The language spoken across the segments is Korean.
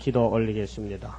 기도 올리겠습니다.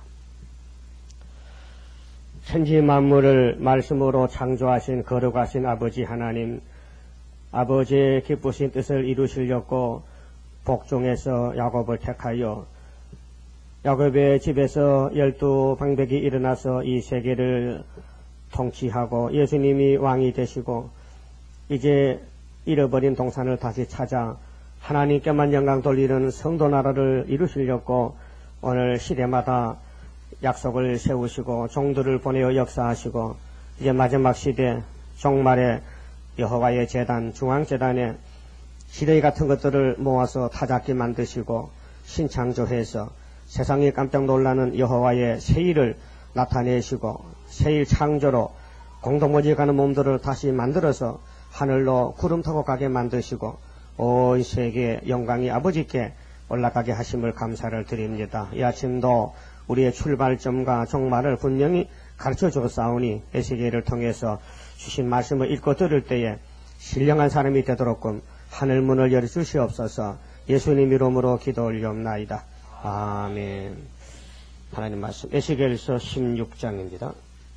천지 만물을 말씀으로 창조하신 거룩하신 아버지 하나님, 아버지의 기쁘신 뜻을 이루시려고 복중에서 야곱을 택하여 야곱의 집에서 12방백이 일어나서 이 세계를 통치하고 예수님이 왕이 되시고 이제 잃어버린 동산을 다시 찾아 하나님께만 영광 돌리는 성도 나라를 이루시려고 오늘 시대마다 약속을 세우시고 종들을 보내어 역사하시고 이제 마지막 시대 종말에 여호와의 제단 중앙제단에 시대의 같은 것들을 모아서 타작기 만드시고 신창조해서 세상이 깜짝 놀라는 여호와의 세일을 나타내시고 세일 창조로 공동모지 가는 몸들을 다시 만들어서 하늘로 구름 타고 가게 만드시고 온 세계 영광이 아버지께 올라가게 하심을 감사를 드립니다. 이 아침도 우리의 출발점과 종말을 분명히 가르쳐 주었사오니 이 세계를 통해서 주신 말씀을 읽고 들을 때에 신령한 사람이 되도록끔 하늘문을 열어주시옵소서. 예수님 이름으로 기도 올리옵나이다. 아멘. 하나님 말씀 에스겔서 16장입니다.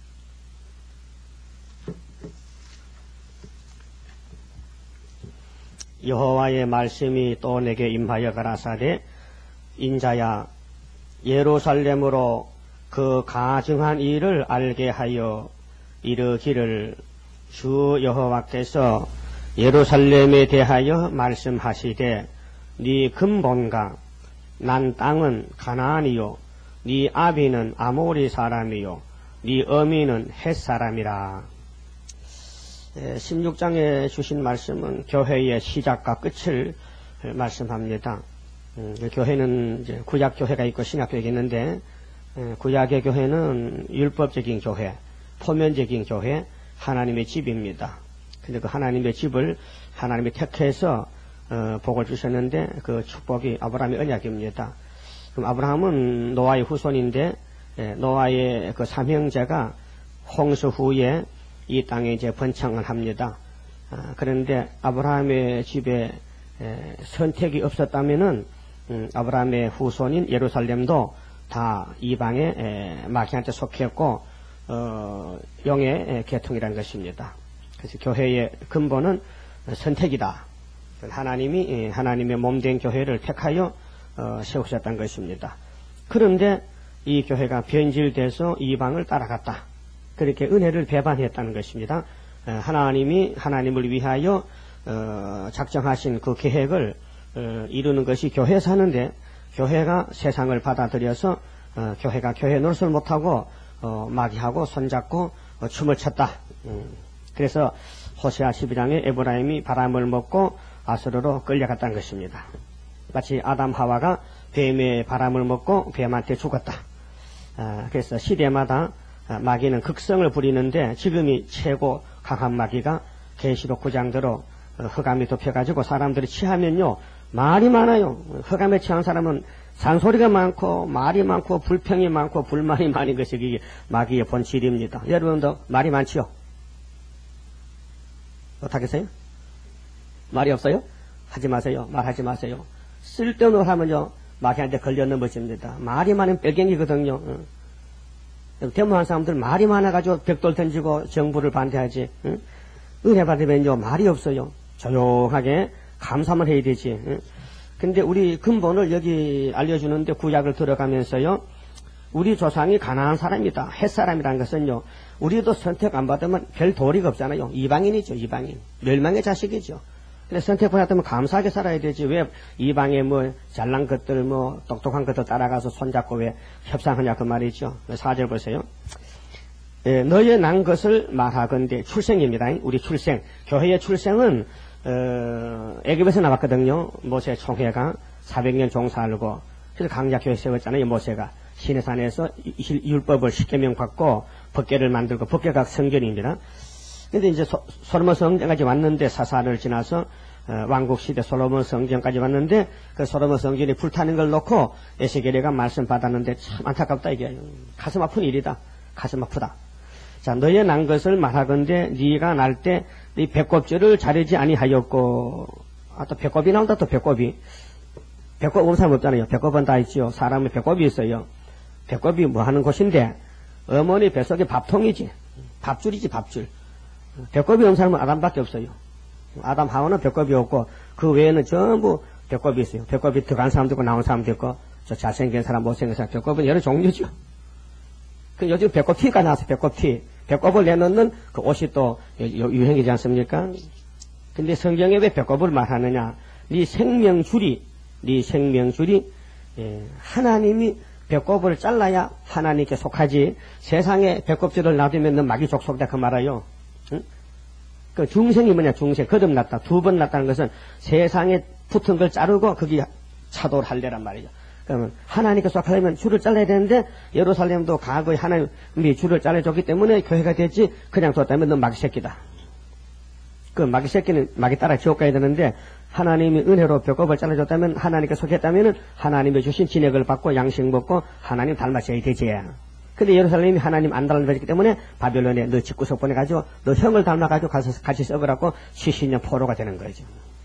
여호와의 말씀이 또 내게 임하여 가라사대 인자야 예루살렘으로 그 가증한 일을 알게 하여 이르기를 주 여호와께서 예루살렘에 대하여 말씀하시되 네 근본과 난 땅은 가나안이요 네 아비는 아모리 사람이요 네 어미는 헷 사람이라. 16장에 주신 말씀은 교회의 시작과 끝을 말씀합니다. 교회는 이제 구약 교회가 있고 신약 교회가 있는데 구약의 교회는 율법적인 교회, 포면적인 교회, 하나님의 집입니다. 근데 그 하나님의 집을 하나님이 택해서 복을 주셨는데 그 축복이 아브라함의 언약입니다. 그럼 아브라함은 노아의 후손인데 노아의 그 삼형제가 홍수 후에 이 땅에 이제 번창을 합니다. 그런데 아브라함의 집에 선택이 없었다면은 아브라함의 후손인 예루살렘도 다 이방의 마귀한테 속했고 영의 계통이라는 것입니다. 그래서 교회의 근본은 선택이다. 하나님이 하나님의 몸된 교회를 택하여 세우셨다는 것입니다. 그런데 이 교회가 변질돼서 이방을 따라갔다. 그렇게 은혜를 배반했다는 것입니다. 하나님이 하나님을 위하여 작정하신 그 계획을 이루는 것이 교회에서 하는데 교회가 세상을 받아들여서 교회가 교회 노릇을 못하고 마귀하고 손잡고 춤을 췄다. 그래서 호세아 12장에 에브라임이 바람을 먹고 아수르로 끌려갔다는 것입니다. 마치 아담 하와가 뱀의 바람을 먹고 뱀한테 죽었다. 그래서 시대마다 마귀는 극성을 부리는데 지금이 최고 강한 마귀가 계시록 9장대로 흑암이 덮여가지고 사람들이 취하면요 말이 많아요. 흑암에 취한 사람은 잔소리가 많고 말이 많고 불평이 많고 불만이 많은 것이 이게 마귀의 본질입니다. 여러분도 말이 많지요? 어떻겠어요? 말이 없어요? 하지 마세요. 말하지 마세요. 쓸데없는 걸 하면요 마귀한테 걸려 넘어집니다. 말이 많은 뺄갱이거든요. 대모한 사람들 말이 많아가지고 벽돌 던지고 정부를 반대하지. 은혜 받으면요 말이 없어요. 조용하게 감사만 해야 되지. 근데 우리 근본을 여기 알려주는데 구약을 들어가면서요 우리 조상이 가난한 사람이다. 햇사람이라는 것은요 우리도 선택 안 받으면 별 도리가 없잖아요. 이방인이죠. 이방인. 멸망의 자식이죠. 근데 선택 받았다면 감사하게 살아야 되지. 왜 이방의 뭐 잘난 것들 뭐 똑똑한 것들 따라가서 손잡고 왜 협상하냐 그 말이죠. 4절 보세요. 너의 난 것을 말하건대 출생입니다. 우리 출생. 교회의 출생은 애굽에서 나왔거든요. 모세 총회가 400년 종살고 그래서 강약교회 세웠잖아요. 모세가 시내산에서 율법을 10계명 받고 법궤를 만들고 법궤가 성전입니다. 근데 이제 솔로몬 성전까지 왔는데 사사를 지나서 왕국 시대 솔로몬 성전까지 왔는데 그 솔로몬 성전이 불타는 걸 놓고 에스겔이가 말씀 받았는데 참 안타깝다. 이게 가슴 아픈 일이다. 가슴 아프다. 자, 너의 난 것을 말하건대 네가 날 때 네 배꼽줄을 자르지 아니하였고 또 배꼽이 나온다. 또 배꼽이 배꼽 없는 사람 없잖아요. 배꼽은 다 있지요. 사람은 배꼽이 있어요. 배꼽이 뭐 하는 곳인데, 어머니 뱃속에 밥통이지. 밥줄이지, 밥줄. 배꼽이 없는 사람은 아담밖에 없어요. 아담 하와는 배꼽이 없고, 그 외에는 전부 배꼽이 있어요. 배꼽이 들어간 사람도 있고, 나온 사람도 있고, 저 잘생긴 사람, 못생긴 사람, 배꼽은 여러 종류죠. 그 요즘 배꼽 티가 나왔어요. 배꼽 티. 배꼽을 내놓는 그 옷이 또 유행이지 않습니까? 근데 성경에 왜 배꼽을 말하느냐? 네 생명줄이 하나님이 배꼽을 잘라야 하나님께 속하지. 세상에 배꼽줄을 놔두면 너 마귀 족속다 그 말아요. 응? 그 중생이 뭐냐? 중생 거듭났다. 2번 났다는 것은 세상에 붙은 걸 자르고 거기 차도를 할래란 말이죠. 그러면 하나님께 속하려면 줄을 잘라야 되는데 예루살렘도 과거에 하나님이 줄을 잘라줬기 때문에 교회가 됐지. 그냥 뒀다면 너 마귀 새끼다. 그 마귀 새끼는 마귀 따라 지옥 가야 되는데 하나님이 은혜로 배꼽을 잘라줬다면 하나님께 속했다면 하나님이 주신 진액을 받고 양식 먹고 하나님 닮아져야 되지. 근데 예루살렘이 하나님 안 닮아졌기 때문에 바벨론에 너 집구석 보내가지고 너 형을 닮아가지고 가서 같이 썩으라고 70년 포로가 되는 거죠.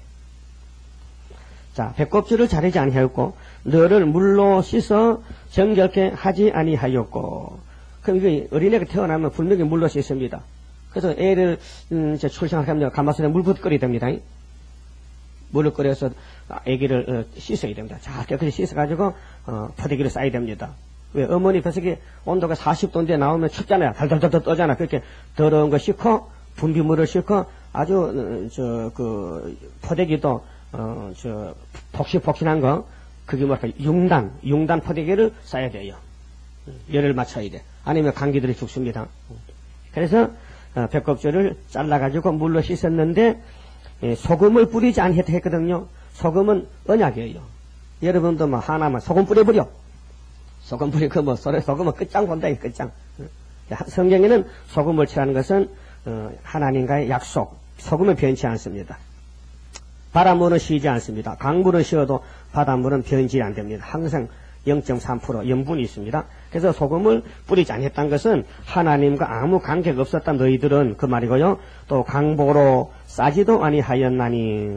자, 배꼽줄을 자르지 아니하였고 너를 물로 씻어 정결케 하지 아니하였고. 그럼 이게 어린애가 태어나면 분명히 물로 씻습니다. 그래서 애를 출생하면 가마솥에 물 붓거리 됩니다. 물을 끓여서 아기를 씻어야 됩니다. 잘 깨끗이 씻어가지고 포대기를 싸야 됩니다. 왜 어머니 뱃속에 온도가 40도인데 나오면 춥잖아요. 달달달달 떠잖아. 그렇게 더러운 거 씻고 분비물을 씻고 아주 포대기도 폭신폭신한 거 그게 뭐랄까 융단 포대기를 싸야 돼요. 열을 맞춰야 돼. 아니면 감기들이 죽습니다. 그래서 배꼽줄을 잘라가지고 물로 씻었는데 소금을 뿌리지 않겠다 했거든요. 소금은 언약이에요. 여러분도 뭐 하나만 소금 뿌려버려. 소금 뿌리고 뭐 소금은 끝장 본다. 끝장. 성경에는 소금을 칠하는 것은 하나님과의 약속. 소금은 변치 않습니다. 바닷물은 쉬지 않습니다. 강물은 쉬어도 바닷물은 변질이 안 됩니다. 항상 0.3% 염분이 있습니다. 그래서 소금을 뿌리지 않았다는 것은 하나님과 아무 관계가 없었다 너희들은 그 말이고요. 또 강보로 싸지도 아니하였나니.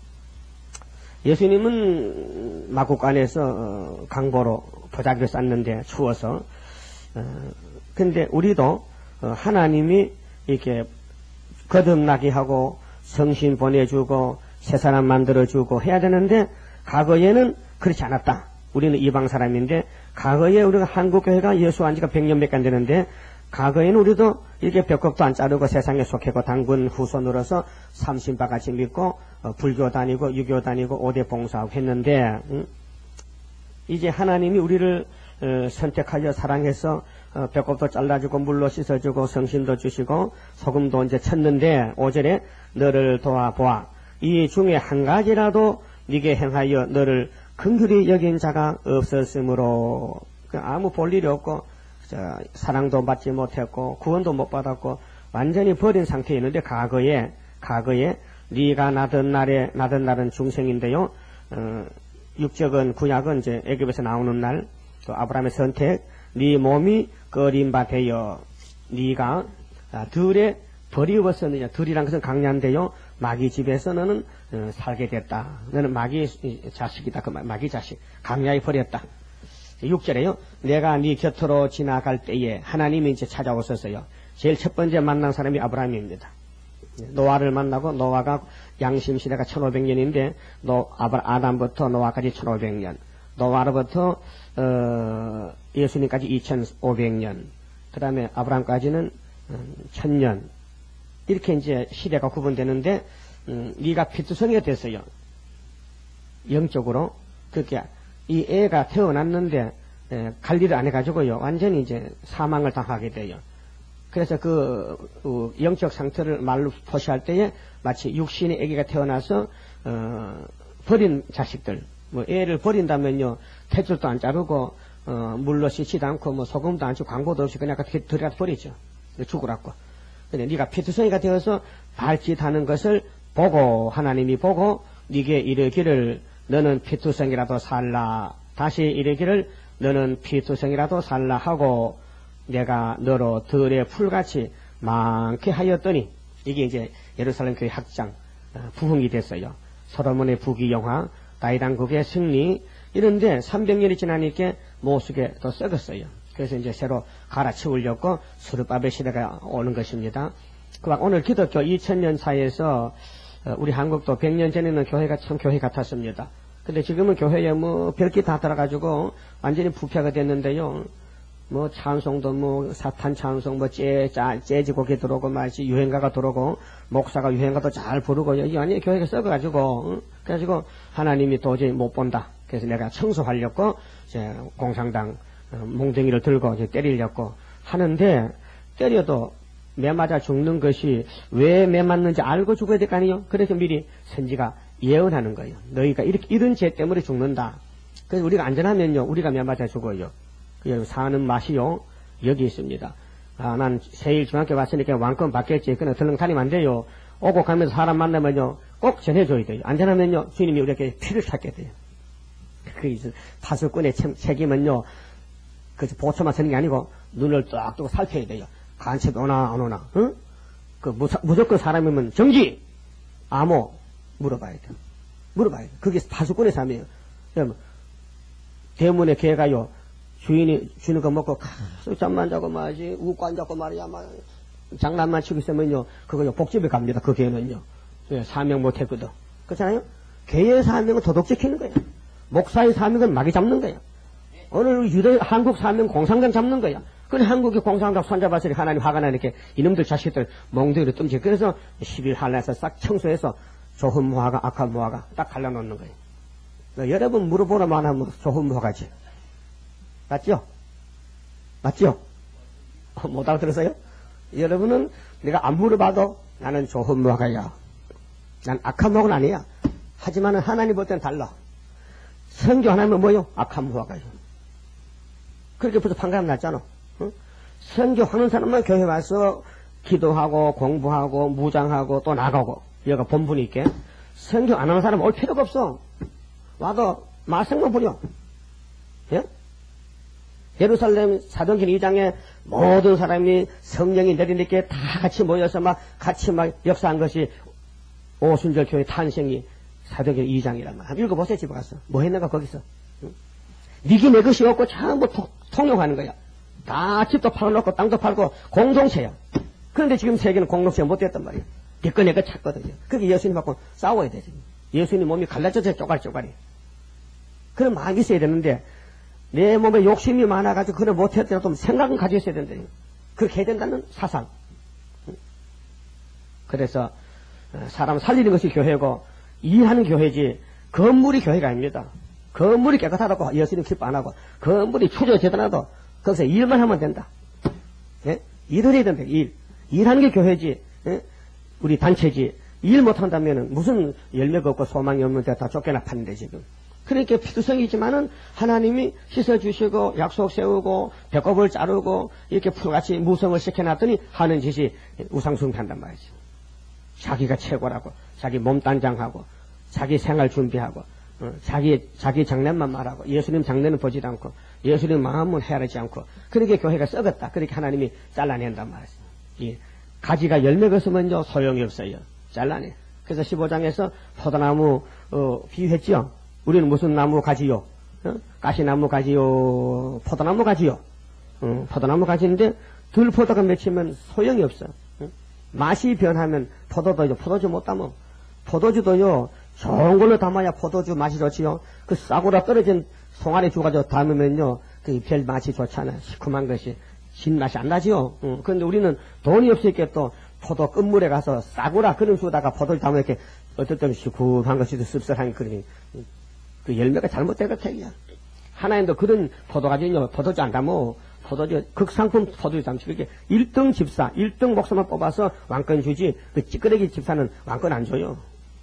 예수님은 마국간에서 강보로 보자기를 쌌는데 추워서. 근데 우리도 하나님이 이렇게 거듭나게 하고 성신 보내주고 새 사람 만들어주고 해야 되는데 과거에는 그렇지 않았다. 우리는 이방 사람인데 과거에 우리가 한국교회가 예수한 지가 100년밖에 안 되는데 과거에는 우리도 이렇게 배꼽도 안 자르고 세상에 속하고 당군 후손으로서 삼신바같이 믿고 불교 다니고 유교 다니고 5대 봉사하고 했는데 이제 하나님이 우리를 선택하여 사랑해서 배꼽도 잘라주고 물로 씻어주고 성신도 주시고 소금도 이제 쳤는데 5절에 너를 도와보아 이 중에 한 가지라도 네게 행하여 너를 긍휼히 여긴 자가 없었으므로 아무 볼 일이 없고 사랑도 받지 못했고 구원도 못 받았고 완전히 버린 상태에 있는데 과거에 네가 나던 날은 중생인데요. 육적은 구약은 이제 애굽에서 나오는 날 또 아브라함의 선택 네 몸이 꺼린 바 되어 네가 들에 버리웠었느냐. 들이란 것은 강냐인데요. 마귀 집에서 너는 살게 됐다. 너는 마귀 자식이다. 그 마귀 자식. 강야에 버렸다. 6절에요. 내가 네 곁으로 지나갈 때에 하나님이 이제 찾아오셨어요. 제일 첫 번째 만난 사람이 아브라함입니다. 노아를 만나고 노아가 양심 시대가 1500년인데 아담부터 노아까지 1500년. 노아로부터 예수님까지 2500년. 그 다음에 아브라함까지는 1000년. 이렇게 이제 시대가 구분되는데 네가 피투성이가 됐어요. 영적으로. 그렇게 이 애가 태어났는데 관리를 안 해가지고요. 완전히 이제 사망을 당하게 돼요. 그래서 그 영적 상태를 말로 표시할 때에 마치 육신의 아기가 태어나서 버린 자식들. 뭐 애를 버린다면요. 탯줄도 안 자르고 물로 씻지도 않고 뭐 소금도 안 치고 광고도 없이 그냥 들어가서 버리죠. 죽으라고. 근데 네가 피투성이가 되어서 발짓하는 것을 보고 하나님이 보고 네게 이르기를 너는 피투성이라도 살라. 다시 이르기를 너는 피투성이라도 살라 하고 내가 너로 들의 풀같이 많게 하였더니 이게 이제 예루살렘 교회 학장 부흥이 됐어요. 솔로몬의 부귀영화 다이당국의 승리, 이런데 300년이 지나니까 모습에 더 썩었어요. 그래서 이제 새로 갈아치우려고 수르바벨 시대가 오는 것입니다. 오늘 기독교 2000년 사이에서 우리 한국도 100년 전에는 교회가 참 교회 같았습니다. 근데 지금은 교회에 뭐 별게 다 들어가지고 완전히 부패가 됐는데요. 뭐 찬송도 뭐 사탄 찬송 뭐 재즈 곡이 들어오고 말이지 유행가가 들어오고 목사가 유행가도 잘 부르고요. 이 안에 교회가 썩어가지고 그래가지고 하나님이 도저히 못 본다. 그래서 내가 청소하려고 이제 공산당 몽둥이를 들고 이제 때리려고 하는데 때려도 매 맞아 죽는 것이 왜 매 맞는지 알고 죽어야 될 거 아니에요? 그래서 미리 선지가 예언하는 거예요. 너희가 이런 죄 때문에 죽는다. 그래서 우리가 안전하면요, 우리가 매 맞아 죽어요. 사는 맛이요, 여기 있습니다. 난 세일 중학교 갔으니까 왕권 받겠지. 그냥 덜렁다니면 안 돼요. 오고 가면서 사람 만나면요, 꼭 전해줘야 돼요. 안전하면요, 주님이 우리에게 피를 찾게 돼요. 파수꾼의 책임은요, 그래서 보초만 서는 게 아니고, 눈을 딱 뜨고 살펴야 돼요. 간첩 오나, 안 오나, 응? 무조건 사람이면 정지! 암호, 물어봐야 돼요. 물어봐야 돼요. 그게 파수꾼의 삶이에요. 대문에 개가요, 주인이 주는 거 먹고, 가서 잠만 자고 말이지, 웃고 앉았고 말이야, 장난만 치고 있으면요, 그거요, 복집에 갑니다. 그 개는요. 사명 못 했거든. 그렇잖아요? 개의 사명은 도둑 지키는 거예요. 목사의 사명은 마귀 잡는 거예요. 오늘 한국 사명 공산당 잡는 거야. 그래 한국이 공산당 손잡았으니 하나님 화가 나니까 이놈들 자식들 몽둥이로 뜸지. 그래서 10일 한라에서 싹 청소해서 좋은 무화과 악한 무화과 딱 갈라놓는 거예요. 여러분 물어보나만 하면 좋은 무화과지. 맞죠? 맞죠? 못 알아들었어요? 여러분은 내가 안 물어봐도 나는 좋은 무화과야. 난 악한 무화과는 아니야. 하지만 하나님 볼 때는 달라. 성경 하나면 뭐요? 악한 무화과요. 그렇게 벌써 판가름 났잖아. 응? 성경 하는 사람만 교회 와서 기도하고 공부하고 무장하고 또 나가고 여기가 본분이 있게 성경 안 하는 사람 올 필요가 없어. 와도 말씀만 부려. 예? 예루살렘 사도행전 2장에 모든 사람이 성령이 내리니까 다 같이 모여서 같이 역사한 것이 오순절 교회 탄생이 사도행전 2장이란 말이야. 읽어보세요. 집에 가서. 뭐 했는가 거기서. 응? 니기 내 것이 없고 전부 통용하는 거야. 다 집도 팔아놓고 땅도 팔고 공동체야. 그런데 지금 세계는 공동체가 못 됐단 말이야. 내거 내거 찾거든요. 그게 예수님하고 싸워야 돼. 지금. 예수님 몸이 갈라져서 쪼가리. 그런 마음이 있어야 되는데 내 몸에 욕심이 많아가지고 그걸 못했더라도 생각은 가지고 있어야 된다. 그렇게 해야 된다는 사상. 그래서 사람 살리는 것이 교회고 일하는 교회지 건물이 교회가 아닙니다. 건물이 깨끗하다고 예수님 기뻐 안 하고 건물이 초조제대나도 거기서 일만 하면 된다. 예? 일을 해야 된다. 일하는 게 교회지. 예? 우리 단체지. 일 못한다면 무슨 열매가 없고 소망이 없는데 다 쫓겨나 파는데 지금. 그러니까 피투성이 있지만은 하나님이 씻어주시고 약속 세우고 배꼽을 자르고 이렇게 풀같이 무성을 시켜놨더니 하는 짓이 우상숭배한단 말이지. 자기가 최고라고 자기 몸단장하고 자기 생활 준비하고 자기 장례만 말하고 예수님 장례는 보지도 않고 예수님 마음은 헤아리지 않고 그렇게 교회가 썩었다. 그렇게 하나님이 잘라낸단 말이지. 가지가 열매가 없으면요 소용이 없어요. 잘라내. 그래서 15장에서 포도나무 비유했죠. 우리는 무슨 나무 가지요? 가시나무 가지요? 포도나무 가지요? 포도나무 가지인데 들포도가 맺히면 소용이 없어. 맛이 변하면 포도주 못 담어. 포도주도요 좋은 걸로 담아야 포도주 맛이 좋지요. 그 싸구려 떨어진 송아리 주가지고 담으면요 그 별 맛이 좋잖아. 시큼한 것이 진맛이 안 나지요. 그런데 우리는 돈이 없으니까 또 포도 끝물에 가서 싸구라 그런 주다가 포도주 담으면 이렇게 어떨 때는 시큼한 것이 씁쓸한 그런 그 열매가 잘못된 것 같아요. 하나님도 그런 포도가지요 포도주 안 담어. 포도주 극상품 포도주 담지. 그렇게 1등 집사 1등 목사만 뽑아서 왕권 주지 그 찌끄레기 집사는 왕권 안 줘요.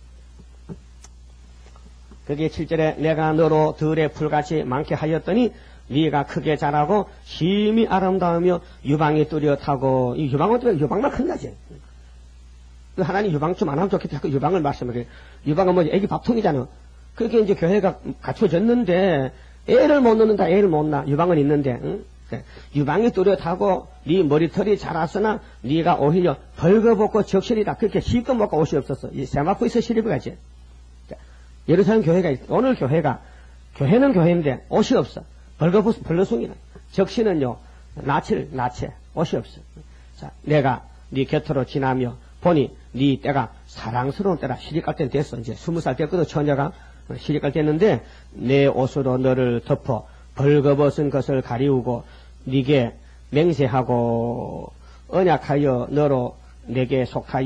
그게 7절에 내가 너로 들의 풀같이 많게 하였더니 네가 크게 자라고 심히 아름다우며 유방이 뚜렷하고 이 유방만 큰다지. 하나님 유방 좀 안 하면 좋겠다. 그 유방을 말씀하게. 유방은 뭐지? 애기 밥통이잖아. 그렇게 이제 교회가 갖춰졌는데 애를 못 낳는다. 애를 못 낳아. 유방은 있는데. 응? 유방이 뚜렷하고 네 머리털이 자랐으나 네가 오히려 벌거벗고 적실이다. 그렇게 실컷 먹고 옷이 없었어. 이 세마포에서 시립을 가지. 예루살렘 교회가 오늘 교회는 교회인데 옷이 없어. 벌거숭이는 적시는요 나체 옷이 없어. 자, 내가 네 곁으로 지나며 보니 네 때가 사랑스러운 때라. 시집갈 때는 됐어. 이제 20살 됐거든. 처녀가 시집갈 때 했는데 내 옷으로 너를 덮어 벌거벗은 것을 가리우고 네게 맹세하고 언약하여 너로 내게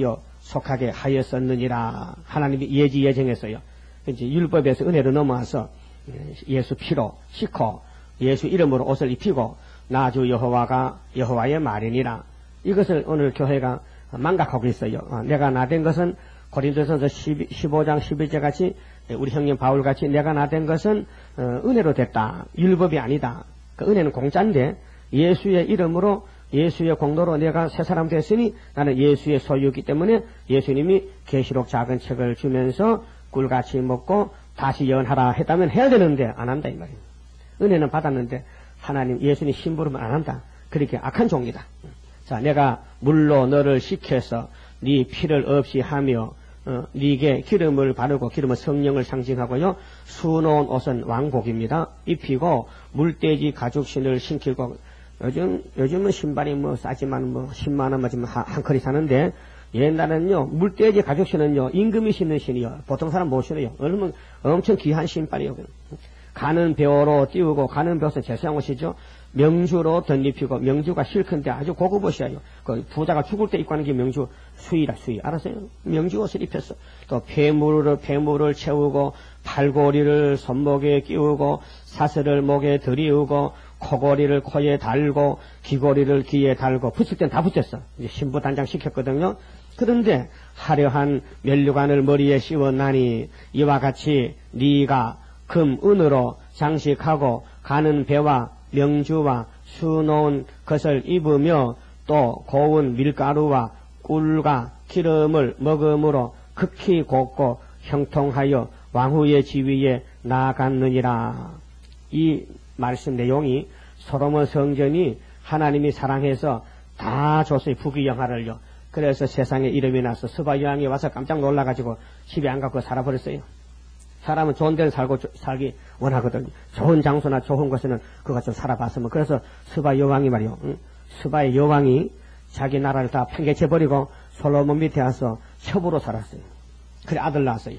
속하게 하였었느니라. 하나님이 예정했어요. 이제 율법에서 은혜로 넘어와서 예수 피로 씻고 예수 이름으로 옷을 입히고 나주 여호와의 말이니라. 이것을 오늘 교회가 망각하고 있어요. 내가 나된 것은 고린도전서 15장 11절 같이 우리 형님 바울 같이 내가 나된 것은 은혜로 됐다. 율법이 아니다. 그 은혜는 공짜인데 예수의 이름으로 예수의 공로로 내가 새 사람 됐으니 나는 예수의 소유이기 때문에 예수님이 계시록 작은 책을 주면서 꿀같이 먹고 다시 연하라 했다면 해야 되는데 안 한다 이 말이에요. 은혜는 받았는데 하나님 예수님 심부름은 안 한다. 그렇게 악한 종이다. 자, 내가 물로 너를 식혀서 네 피를 없이 하며 네게 기름을 바르고 기름은 성령을 상징하고요. 수놓은 옷은 왕복입니다. 입히고 물돼지 가죽신을 신기고 요즘은 신발이 싸지만 10만 원 맞으면 한 컬이 사는데 옛날에는요 물돼지 가죽신은요 임금이 신는 신이요. 보통 사람 못 신어요. 얼마나 엄청 귀한 신발이요. 가는 벼로 띄우고 가는 벼는 제사한 옷이죠. 명주로 덧입히고 명주가 실큰데 아주 고급 옷이에요. 그 부자가 죽을 때 입고 하는 게 명주 수의라 수의. 알았어요? 명주 옷을 입혔어. 또 폐물을 채우고 팔고리를 손목에 끼우고 사슬을 목에 들이우고 코고리를 코에 달고 귀고리를 귀에 달고 붙일 땐 다 붙였어. 이제 신부 단장 시켰거든요. 그런데 화려한 면류관을 머리에 씌웠나니 이와 같이 네가 금 은으로 장식하고 가는 배와 명주와 수놓은 것을 입으며 또 고운 밀가루와 꿀과 기름을 먹음으로 극히 곱고 형통하여 왕후의 지위에 나아갔느니라. 이 말씀 내용이 솔로몬 성전이 하나님이 사랑해서 다 줬어요. 부귀영화를요. 그래서 세상에 이름이 나서 스바여왕이 와서 깜짝 놀라가지고 집에 안 갖고 살아버렸어요. 사람은 좋은 데를 살기 원하거든요. 좋은 장소나 좋은 곳에는 그거 좀 살아봤으면. 그래서 스바 여왕이 말이요. 스바의 여왕이 자기 나라를 다 팽개쳐버리고 솔로몬 밑에 와서 첩으로 살았어요. 그래 아들 낳았어요.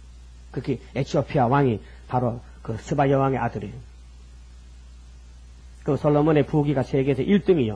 그게 에티오피아 왕이 바로 그 스바 여왕의 아들이에요. 그 솔로몬의 부귀가 세계에서 1등이요.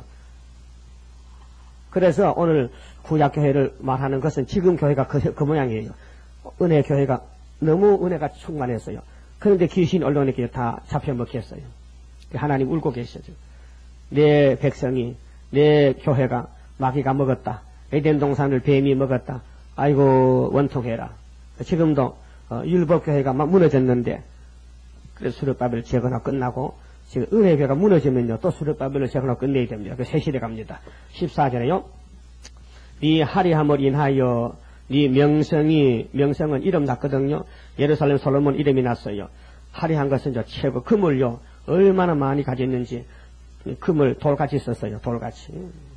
그래서 오늘 구약교회를 말하는 것은 지금 교회가 그 모양이에요. 은혜 교회가 너무 은혜가 충만했어요. 그런데 귀신 언론에게 다 잡혀먹혔어요. 하나님 울고 계시죠. 내 백성이, 내 교회가 마귀가 먹었다. 에덴 동산을 뱀이 먹었다. 아이고 원통해라. 지금도 율법교회가 막 무너졌는데 그래서 수르바벨 재건화 끝나고 지금 은혜교회가 무너지면요 또 수르바벨을 재건화 끝내야 됩니다. 그 새 시대 갑니다. 14절에요. 네 화려함을 인하여 네 명성은 이름 났거든요. 예루살렘 솔로몬 이름이 났어요. 화려한 것은 최고 금을요 얼마나 많이 가졌는지 금을 돌같이 썼어요. 돌같이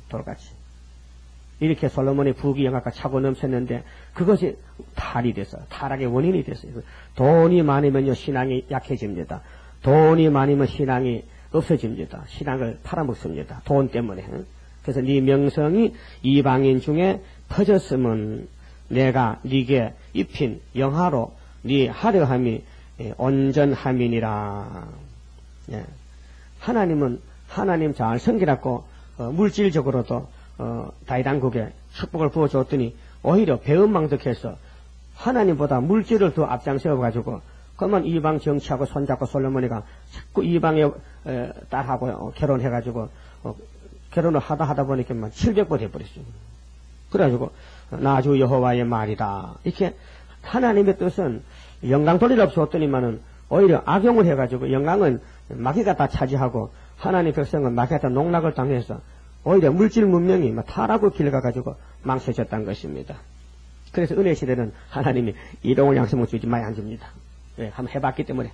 이렇게 솔로몬의 부귀영화가 차고 넘쳤는데 그것이 탈이 됐어요. 타락의 원인이 됐어요. 돈이 많으면요 신앙이 약해집니다. 돈이 많으면 신앙이 없어집니다. 신앙을 팔아먹습니다. 돈 때문에. 그래서 네 명성이 이방인 중에 퍼졌으면 내가 네게 입힌 영화로 네 화려함이 온전함이니라. 예. 하나님은 하나님 잘 섬기라고 물질적으로도 다이당국에 축복을 부어줬더니 오히려 배은망덕해서 하나님보다 물질을 더 앞장세워가지고 그러면 이방 정치하고 손잡고 솔로몬이가 자꾸 이방의 딸하고 결혼해가지고 결혼을 하다 보니까 700번 해버렸어요. 그래가지고 나주 여호와의 말이다. 이렇게 하나님의 뜻은 영광 돌리려 없었더니만은 오히려 악용을 해가지고 영광은 마귀가 다 차지하고 하나님 백성은 마귀가 다 농락을 당해서 오히려 물질 문명이 타락을 길가가지고 망쳐졌다는 것입니다. 그래서 은혜 시대는 하나님이 일용할 양식을 주지 많이 안 줍니다. 왜? 한번 해봤기 때문에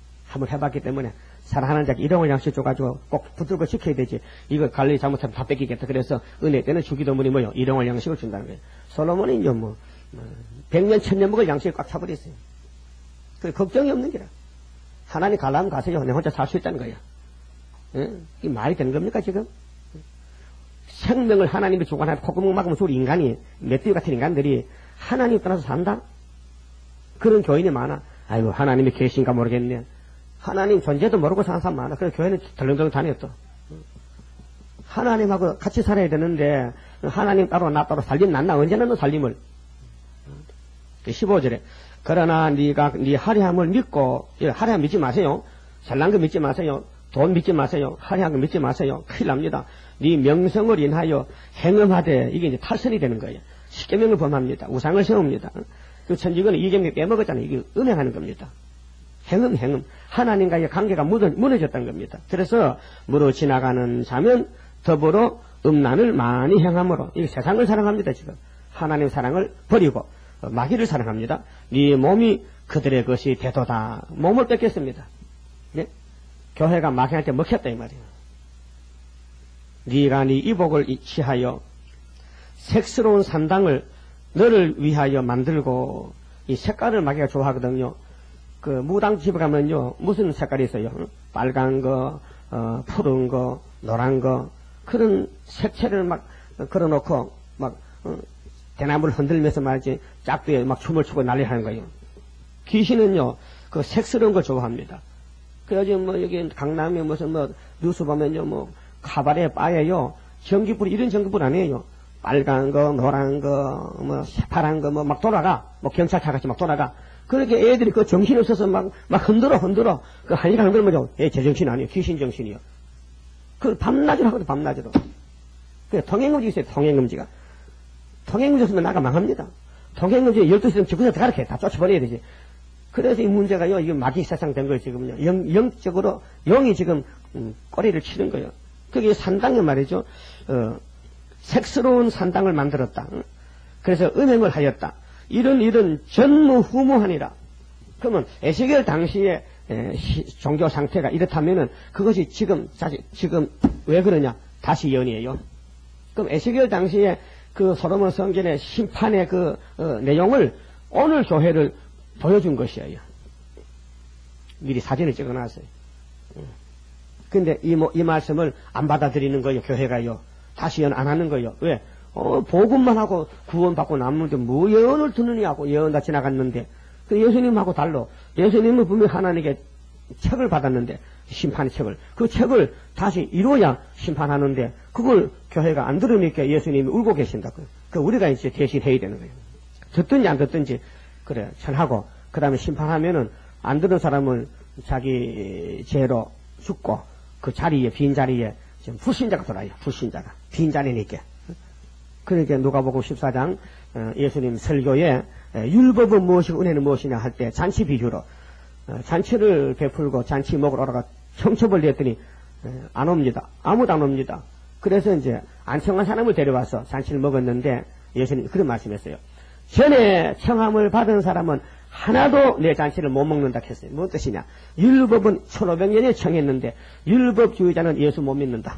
사랑하는 자께 일용할 양식 줘가지고 꼭 붙들고 지켜야 되지. 이거 관리 잘못하면 다 뺏기겠다. 그래서 은혜 때는 주기도문이 뭐요? 일용할 양식을 준다는 거예요. 솔로몬이 100년 1000년 먹을 양식을 꽉 차버렸어요. 그 걱정이 없는 게라. 하나님 가려면 가세요. 내 혼자 살 수 있다는 거야. 예? 이 말이 되는 겁니까, 지금? 생명을 하나님이 주관하고 콧구멍 막으면 우리 인간이, 메뚜기 같은 인간들이 하나님 떠나서 산다? 그런 교인이 많아. 아이고, 하나님이 계신가 모르겠네. 하나님 존재도 모르고 사는 사람 많아. 그래서 교회는 덜렁덜렁 다녔어. 하나님하고 같이 살아야 되는데, 하나님 따로 나 따로 살림 낫나? 언제나 너 살림을. 15절에. 그러나 네가 네 화려함을 믿고, 화려함 믿지 마세요. 잘난 거 믿지 마세요. 돈 믿지 마세요. 화려한 거 믿지 마세요. 큰일 납니다. 네 명성을 인하여 행음하되, 이게 이제 탈선이 되는 거예요. 십계명을 범합니다. 우상을 세웁니다. 그 천지권은 이계명을 빼먹었잖아요. 이게 음행하는 겁니다. 행음. 하나님과의 관계가 무너졌다는 겁니다. 그래서 무로 지나가는 자면 더불어 음란을 많이 행함으로, 이 세상을 사랑합니다, 지금. 하나님 사랑을 버리고 마귀를 사랑합니다. 네 몸이 그들의 것이 되도다. 몸을 뺏겼습니다. 네? 교회가 마귀한테 먹혔다 이 말이에요. 네가 네 이복을 취하여 색스러운 산당을 너를 위하여 만들고, 이 색깔을 마귀가 좋아하거든요. 그 무당 집에 가면요 무슨 색깔이 있어요? 빨간 거, 푸른 거, 노란 거, 그런 색채를 막 걸어놓고 막 대나무를 흔들면서 말이지 짝두에 막 춤을 추고 난리하는 거예요. 귀신은요 그 색스러운 걸 좋아합니다. 그래서 뭐 여기 강남에 무슨 뭐 뉴스 보면요 뭐 카바레 바에요 전기불, 이런 전기불 아니에요. 빨간 거, 노란 거, 뭐 새파란 거 뭐 막 돌아가, 뭐 경찰차 같이 막 돌아가. 그렇게 애들이 그 정신 없어서 막 흔들어. 그 한 시간 흔들면 제정신 아니에요. 귀신 정신이요. 그 밤낮으로 하거든, 밤낮으로. 그 통행금지 있어요, 통행금지가. 통행금지 없으면 나가 망합니다. 통행금지 12시면 집구석 들어가게 다 쫓아버려야 되지. 그래서 이 문제가요, 이게 마귀 세상 된 거예요, 지금요. 영적으로, 영이 지금, 꼬리를 치는 거예요. 그게 산당에 말이죠, 색스러운 산당을 만들었다. 그래서 음행을 하였다. 이런 전무후무하니라. 그러면 에스겔 당시에 종교 상태가 이렇다면은 그것이 지금 왜 그러냐? 다시 연이에요. 그럼 에스겔 당시에 그 솔로몬 성전의 심판의 그 내용을 오늘 교회를 보여준 것이에요. 미리 사진을 찍어놨어요. 근데 이 말씀을 안 받아들이는 거예요, 교회가요. 다시 연 안 하는 거예요. 왜? 복음만 하고 구원받고 남는데 뭐 예언을 듣느냐고. 예언 다 지나갔는데. 그 예수님하고 달로. 예수님은 분명히 하나님께 책을 받았는데, 심판의 책을. 그 책을 다시 이루어야 심판하는데, 그걸 교회가 안 들으니까 예수님이 울고 계신다고. 그 우리가 이제 대신 해야 되는 거예요. 듣든지 안 듣든지, 그래, 전하고, 그 다음에 심판하면은 안 들은 사람은 자기 죄로 죽고, 그 자리에, 빈 자리에, 지금 불신자가 돌아요. 불신자가. 빈 자리니까. 그러니까 누가복음 14장 예수님 설교에 율법은 무엇이고 은혜는 무엇이냐 할 때 잔치 비유로 잔치를 베풀고 잔치 먹으러 오라가 청첩을 냈더니 안 옵니다. 아무도 안 옵니다. 그래서 이제 안 청한 사람을 데려와서 잔치를 먹었는데 예수님 그런 말씀했어요. 전에 청함을 받은 사람은 하나도 내 잔치를 못 먹는다 했어요. 무슨 뜻이냐? 율법은 1500년에 청했는데 율법주의자는 예수 못 믿는다.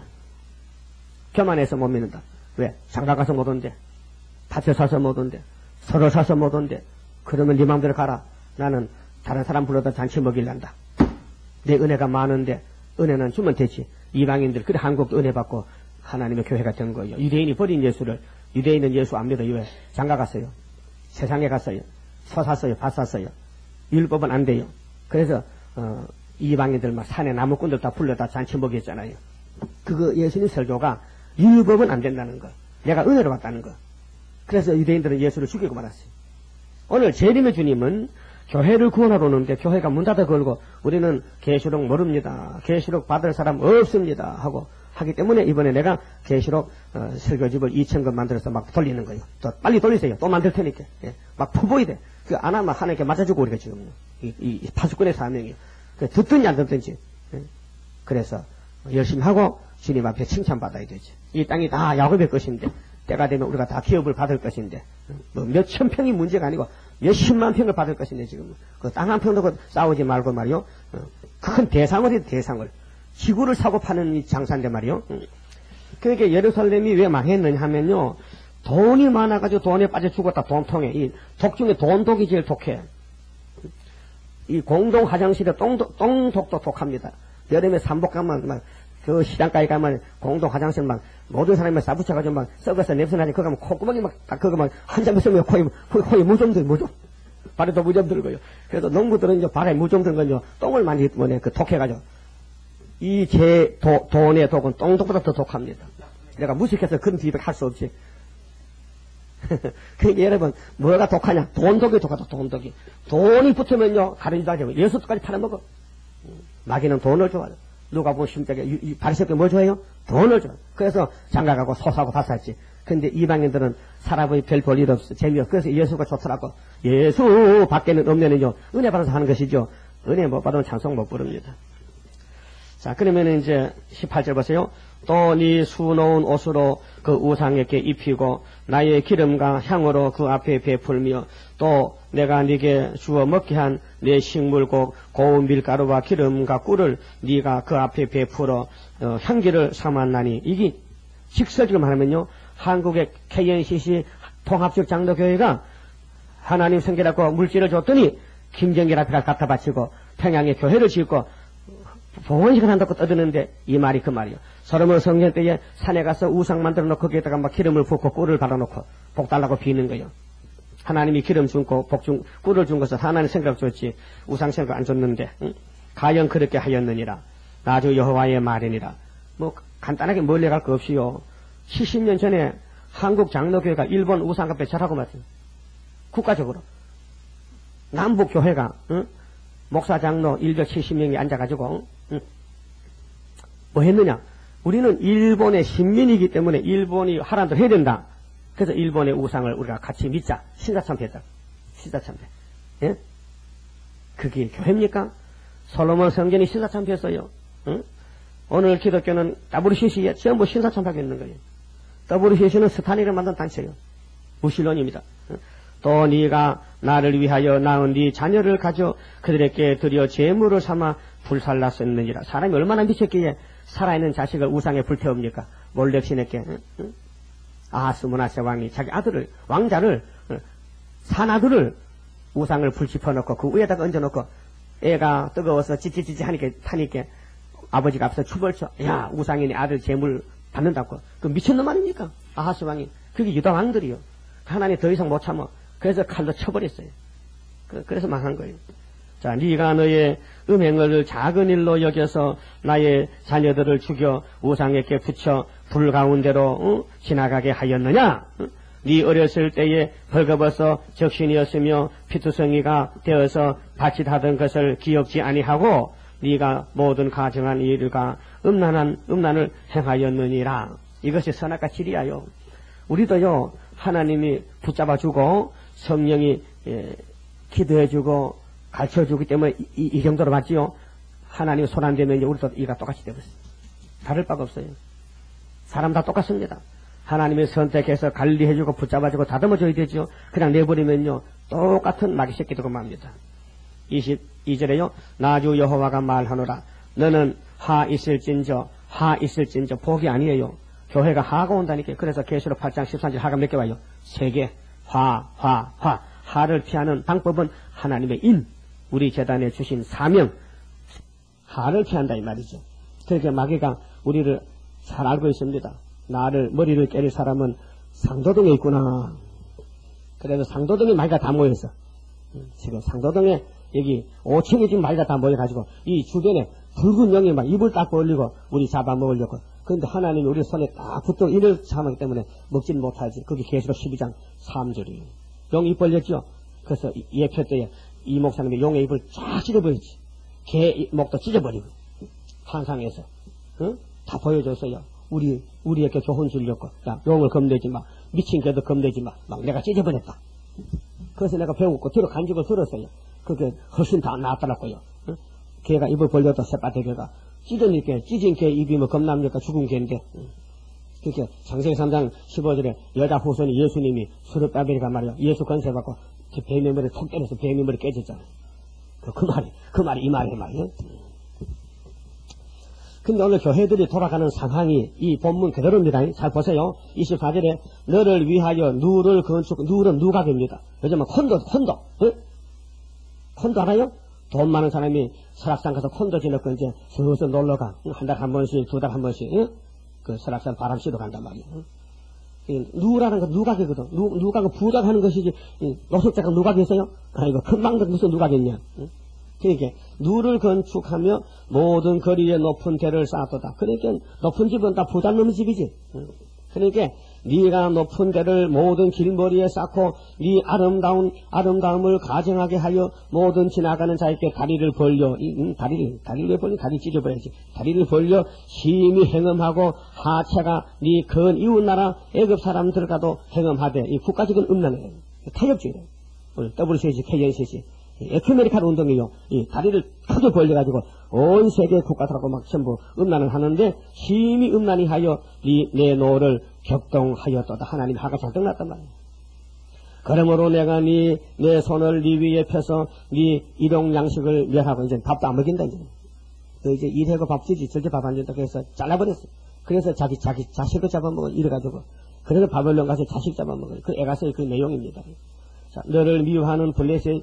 교만해서 못 믿는다. 왜? 장가 가서 못 온대. 밭에 사서 못 온대. 서로 사서 못 온대. 그러면 네 맘대로 가라. 나는 다른 사람 불러다 잔치 먹일란다. 내 은혜가 많은데 은혜는 주면 되지. 이방인들 그래 한국도 은혜 받고 하나님의 교회가 된 거예요. 유대인이 버린 예수를 유대인은 예수 안 믿어요. 왜? 장가 갔어요. 세상에 갔어요. 서 샀어요. 밭 샀어요. 율법은 안 돼요. 그래서 이방인들 막 산에 나무꾼들 다 불러다 잔치 먹였잖아요. 그거 예수님 설교가 율법은 안 된다는 거. 내가 은혜로 왔다는 거. 그래서 유대인들은 예수를 죽이고 말았어요. 오늘 재림의 주님은 교회를 구원하러 오는데 교회가 문 닫아 걸고 우리는 계시록 모릅니다. 계시록 받을 사람 없습니다. 하고 하기 때문에 이번에 내가 계시록 설교집을 2000권 만들어서 막 돌리는 거예요. 또 빨리 돌리세요. 또 만들 테니까. 예. 막 푸보이 돼. 그 안 하면 하나님께 맞아주고 우리가 지금 이 파수꾼의 사명이에요. 듣든지 안 듣든지. 예. 그래서 열심히 하고 주님 앞에 칭찬받아야 되지. 이 땅이 다 야곱의 것인데 때가 되면 우리가 다 기업을 받을 것인데 뭐 몇천 평이 문제가 아니고 몇십만 평을 받을 것인데 지금 그 땅 한 평도 싸우지 말고 말이요. 큰 대상을 해 대상을. 지구를 사고 파는 이 장사인데 말이요. 그러니까 예루살렘이 왜 망했느냐 하면요. 돈이 많아가지고 돈에 빠져 죽었다. 돈통에. 이 독 중에 돈독이 제일 독해. 이 공동 화장실에 똥독도 독합니다. 여름에 삼복 가면 그 시장가에 가면 공동 화장실 모든 사람이 싸붙여가지고 썩어서 냄새나지. 그거 가면 콧구멍이 그거 한참 있으면 코에 무좀 들고, 발에도 무좀 들고요. 그래서 농부들은 이제 발에 무좀 들고요. 똥을 많이 독해가지고. 돈의 독은 똥독보다 더 독합니다. 내가 무식해서 그런 비유를 할 수 없지. 그러니까 여러분, 뭐가 독하냐? 돈독이 독하다, 돈독이. 돈이 붙으면요, 가르치도 하죠. 예수까지 팔아먹어. 마귀는 돈을 좋아해요. 누가 보면 심적에, 바리새인이 뭘 좋아해요? 돈을 좋아해요. 그래서 장가가고 소사고 바샀지. 근데 이방인들은 살아보니 별 볼 일 없어. 재미없어. 그래서 예수가 좋더라고. 예수 밖에는 없면은요, 은혜 받아서 하는 것이죠. 은혜 못 받으면 찬송 못 부릅니다. 자, 그러면 이제 18절 보세요. 또 네 수놓은 옷으로 그 우상에게 입히고 나의 기름과 향으로 그 앞에 베풀며 또 내가 네게 주어 먹게 한 내 식물곡 고운 밀가루와 기름과 꿀을 네가 그 앞에 베풀어 향기를 삼았나니. 이게 직설적으로 말하면요, 한국의 KNCC 통합적 장로교회가 하나님 성결하고 물질을 줬더니 김정길 앞에 갖다 바치고 평양에 교회를 짓고 봉헌식을 한다고 떠드는데 이 말이 그 말이요. 솔로몬 성전 때에 산에 가서 우상 만들어 놓고 거기에다가 기름을 붓고 꿀을 발라놓고 복 달라고 비는 거예요. 하나님이 기름 준 거, 꿀을 준 것은 하나님 생각 줬지 우상 생각 안 줬는데, 응? 가령 그렇게 하였느니라. 나주 여호와의 말이니라. 간단하게 멀리 갈 거 없이요. 70년 전에 한국 장로교회가 일본 우상과 배찰하고 말이에요. 국가적으로. 남북교회가, 응? 목사 장로 170명이 앉아가지고, 응? 뭐 했느냐? 우리는 일본의 신민이기 때문에 일본이 하라는 대로 해야 된다. 그래서 일본의 우상을 우리가 같이 믿자. 신사참배다. 신사참배. 예? 그게 교회입니까? 솔로몬 성전이 신사참배였어요. 응? 오늘 기독교는 WCC에 전부 신사참배하고 있는 거예요. WCC는 스탄이를 만든 단체예요. 무신론입니다. 응? 또 네가 나를 위하여 낳은 네 자녀를 가져 그들에게 드려 제물을 삼아 불살랐었느니라. 사람이 얼마나 미쳤기에 살아있는 자식을 우상에 불태웁니까? 몰렉신에게. 응? 아하스 므낫세 왕이 자기 아들을, 왕자를, 사나들을 우상을 불 짚어놓고 그 위에다가 얹어놓고 애가 뜨거워서 찌찌찌찌 타니까 아버지가 앞서 춤을 춰. 야, 우상이니 아들 재물 받는다고. 그 미친놈 아닙니까? 아하스 왕이. 그게 유다 왕들이요. 하나님 더 이상 못 참아. 그래서 칼로 쳐버렸어요. 그래서 망한 거예요. 자, 네가 너의 음행을 작은 일로 여겨서 나의 자녀들을 죽여 우상에게 붙여 불 가운데로 지나가게 하였느냐? 네 어렸을 때에 벌거벗어 적신이었으며 피투성이가 되어서 바칫하던 것을 기억지 아니하고 네가 모든 가정한 일과 음란을 행하였느니라. 이것이 선악과 질이야요. 우리도요, 하나님이 붙잡아주고 성령이 기도해주고 가르쳐주기 때문에 이 정도로 맞지요. 하나님 손 안 대면 우리도 이가 똑같이 되버렸어요. 다를 바가 없어요. 사람 다 똑같습니다. 하나님이 선택해서 관리해주고 붙잡아주고 다듬어줘야 되죠. 그냥 내버리면요, 똑같은 마귀 새끼들고 맙니다. 22절에요. 나주 여호와가 말하노라. 너는 하 있을진저 복이 아니에요. 교회가 하가 온다니까. 그래서 계시록 8장 13절 하가 몇 개 와요? 3개. 하를 피하는 방법은 하나님의 인, 우리 재단에 주신 사명, 하를 피한다 이 말이죠. 그러니까 마귀가 우리를 잘 알고 있습니다. 머리를 깨릴 사람은 상도동에 있구나. 그래서 상도동에 마귀가 다 모여있어. 지금 상도동에 여기 5층에 지금 마귀가 다 모여가지고 이 주변에 붉은 영이 막 입을 딱 벌리고 우리 잡아먹으려고. 그런데 하나님이 우리 손에 딱 붙어 이를 잡았기 때문에 먹지는 못하지. 그게 계시록 12장 3절이에요. 용 입 벌렸죠. 그래서 예표 때에 이 목사님이 용의 입을 쫙 찢어버렸지. 개 목도 찢어버리고 환상에서 다 보여줬어요. 우리에게 교훈 주려고. 야, 용을 겁내지 마. 미친 개도 겁내지 마. 막 내가 찢어버렸다. 그래서 내가 배우고 뒤로 간직을 들었어요. 그게 훨씬 다 나았더라고요. 개가 입을 벌렸다. 새빠대 개가 찢으니까 찢은 개 입이면 겁납니까? 죽은 개인데. 그렇게 창세기 3장 15절에 여자 후손이 예수님이 수르바벨이가 말이야. 예수 건세 받고 뱀의 머리 톡 때려서 뱀의 머리 깨졌잖아요. 그 말이 이 말이에요. 근데 오늘 교회들이 돌아가는 상황이 이 본문 그대로입니다. 잘 보세요. 24절에 너를 위하여 누를 건축, 누는 누각입니다. 요즘은 콘도 알아요? 돈 많은 사람이 설악산 가서 콘도 지놓고 이제 슬슬 놀러가. 한 달 한 번씩, 두 달 한 번씩, 응? 그 설악산 바람 쐬러 간단 말이야. 응? 누라는 건 누각이거든. 누각은 부각하는 것이지, 노숙자가 누각이었어요? 아이고, 금방 무슨 누각이냐. 응? 그러니까, 누를 건축하며 모든 거리에 높은 대를 쌓았도다. 그러니까, 높은 집은 다 부자 놈의 집이지. 응? 그러니까, 네가 높은 데를 모든 길머리에 쌓고 네 아름다움을 가정하게 하여 모든 지나가는 자에게 다리를 벌려 다리를 왜 벌려? 다리 찢어버려야지. 다리를 벌려 심히 행음하고 하체가 네 근 이웃나라 애굽 사람들과도 행음하되 이 국가적인 음란이에요. 타협주의래요. 오늘 WCC, KNCC 에큐메리칼 운동이요. 이 다리를 크게 벌려가지고 온 세계 국가들하고 막 전부 음란을 하는데 심히 음란히 하여 내 노를 격동하였도다. 하나님이 화가 잔뜩 났단 말이야. 그러므로 내가 내 손을 네 위에 펴서 네 일용 양식을 멸하고 이제 밥도 안 먹인다 이제. 너 이제 일하고 밥 주지 절대 밥 안 준다. 그래서 잘라버렸어. 그래서 자기 자식을 잡아먹어 이래가지고 그래서 바벨론 가서 자식 잡아먹어요. 그 애가서 그 내용입니다. 자, 너를 미워하는 블레셋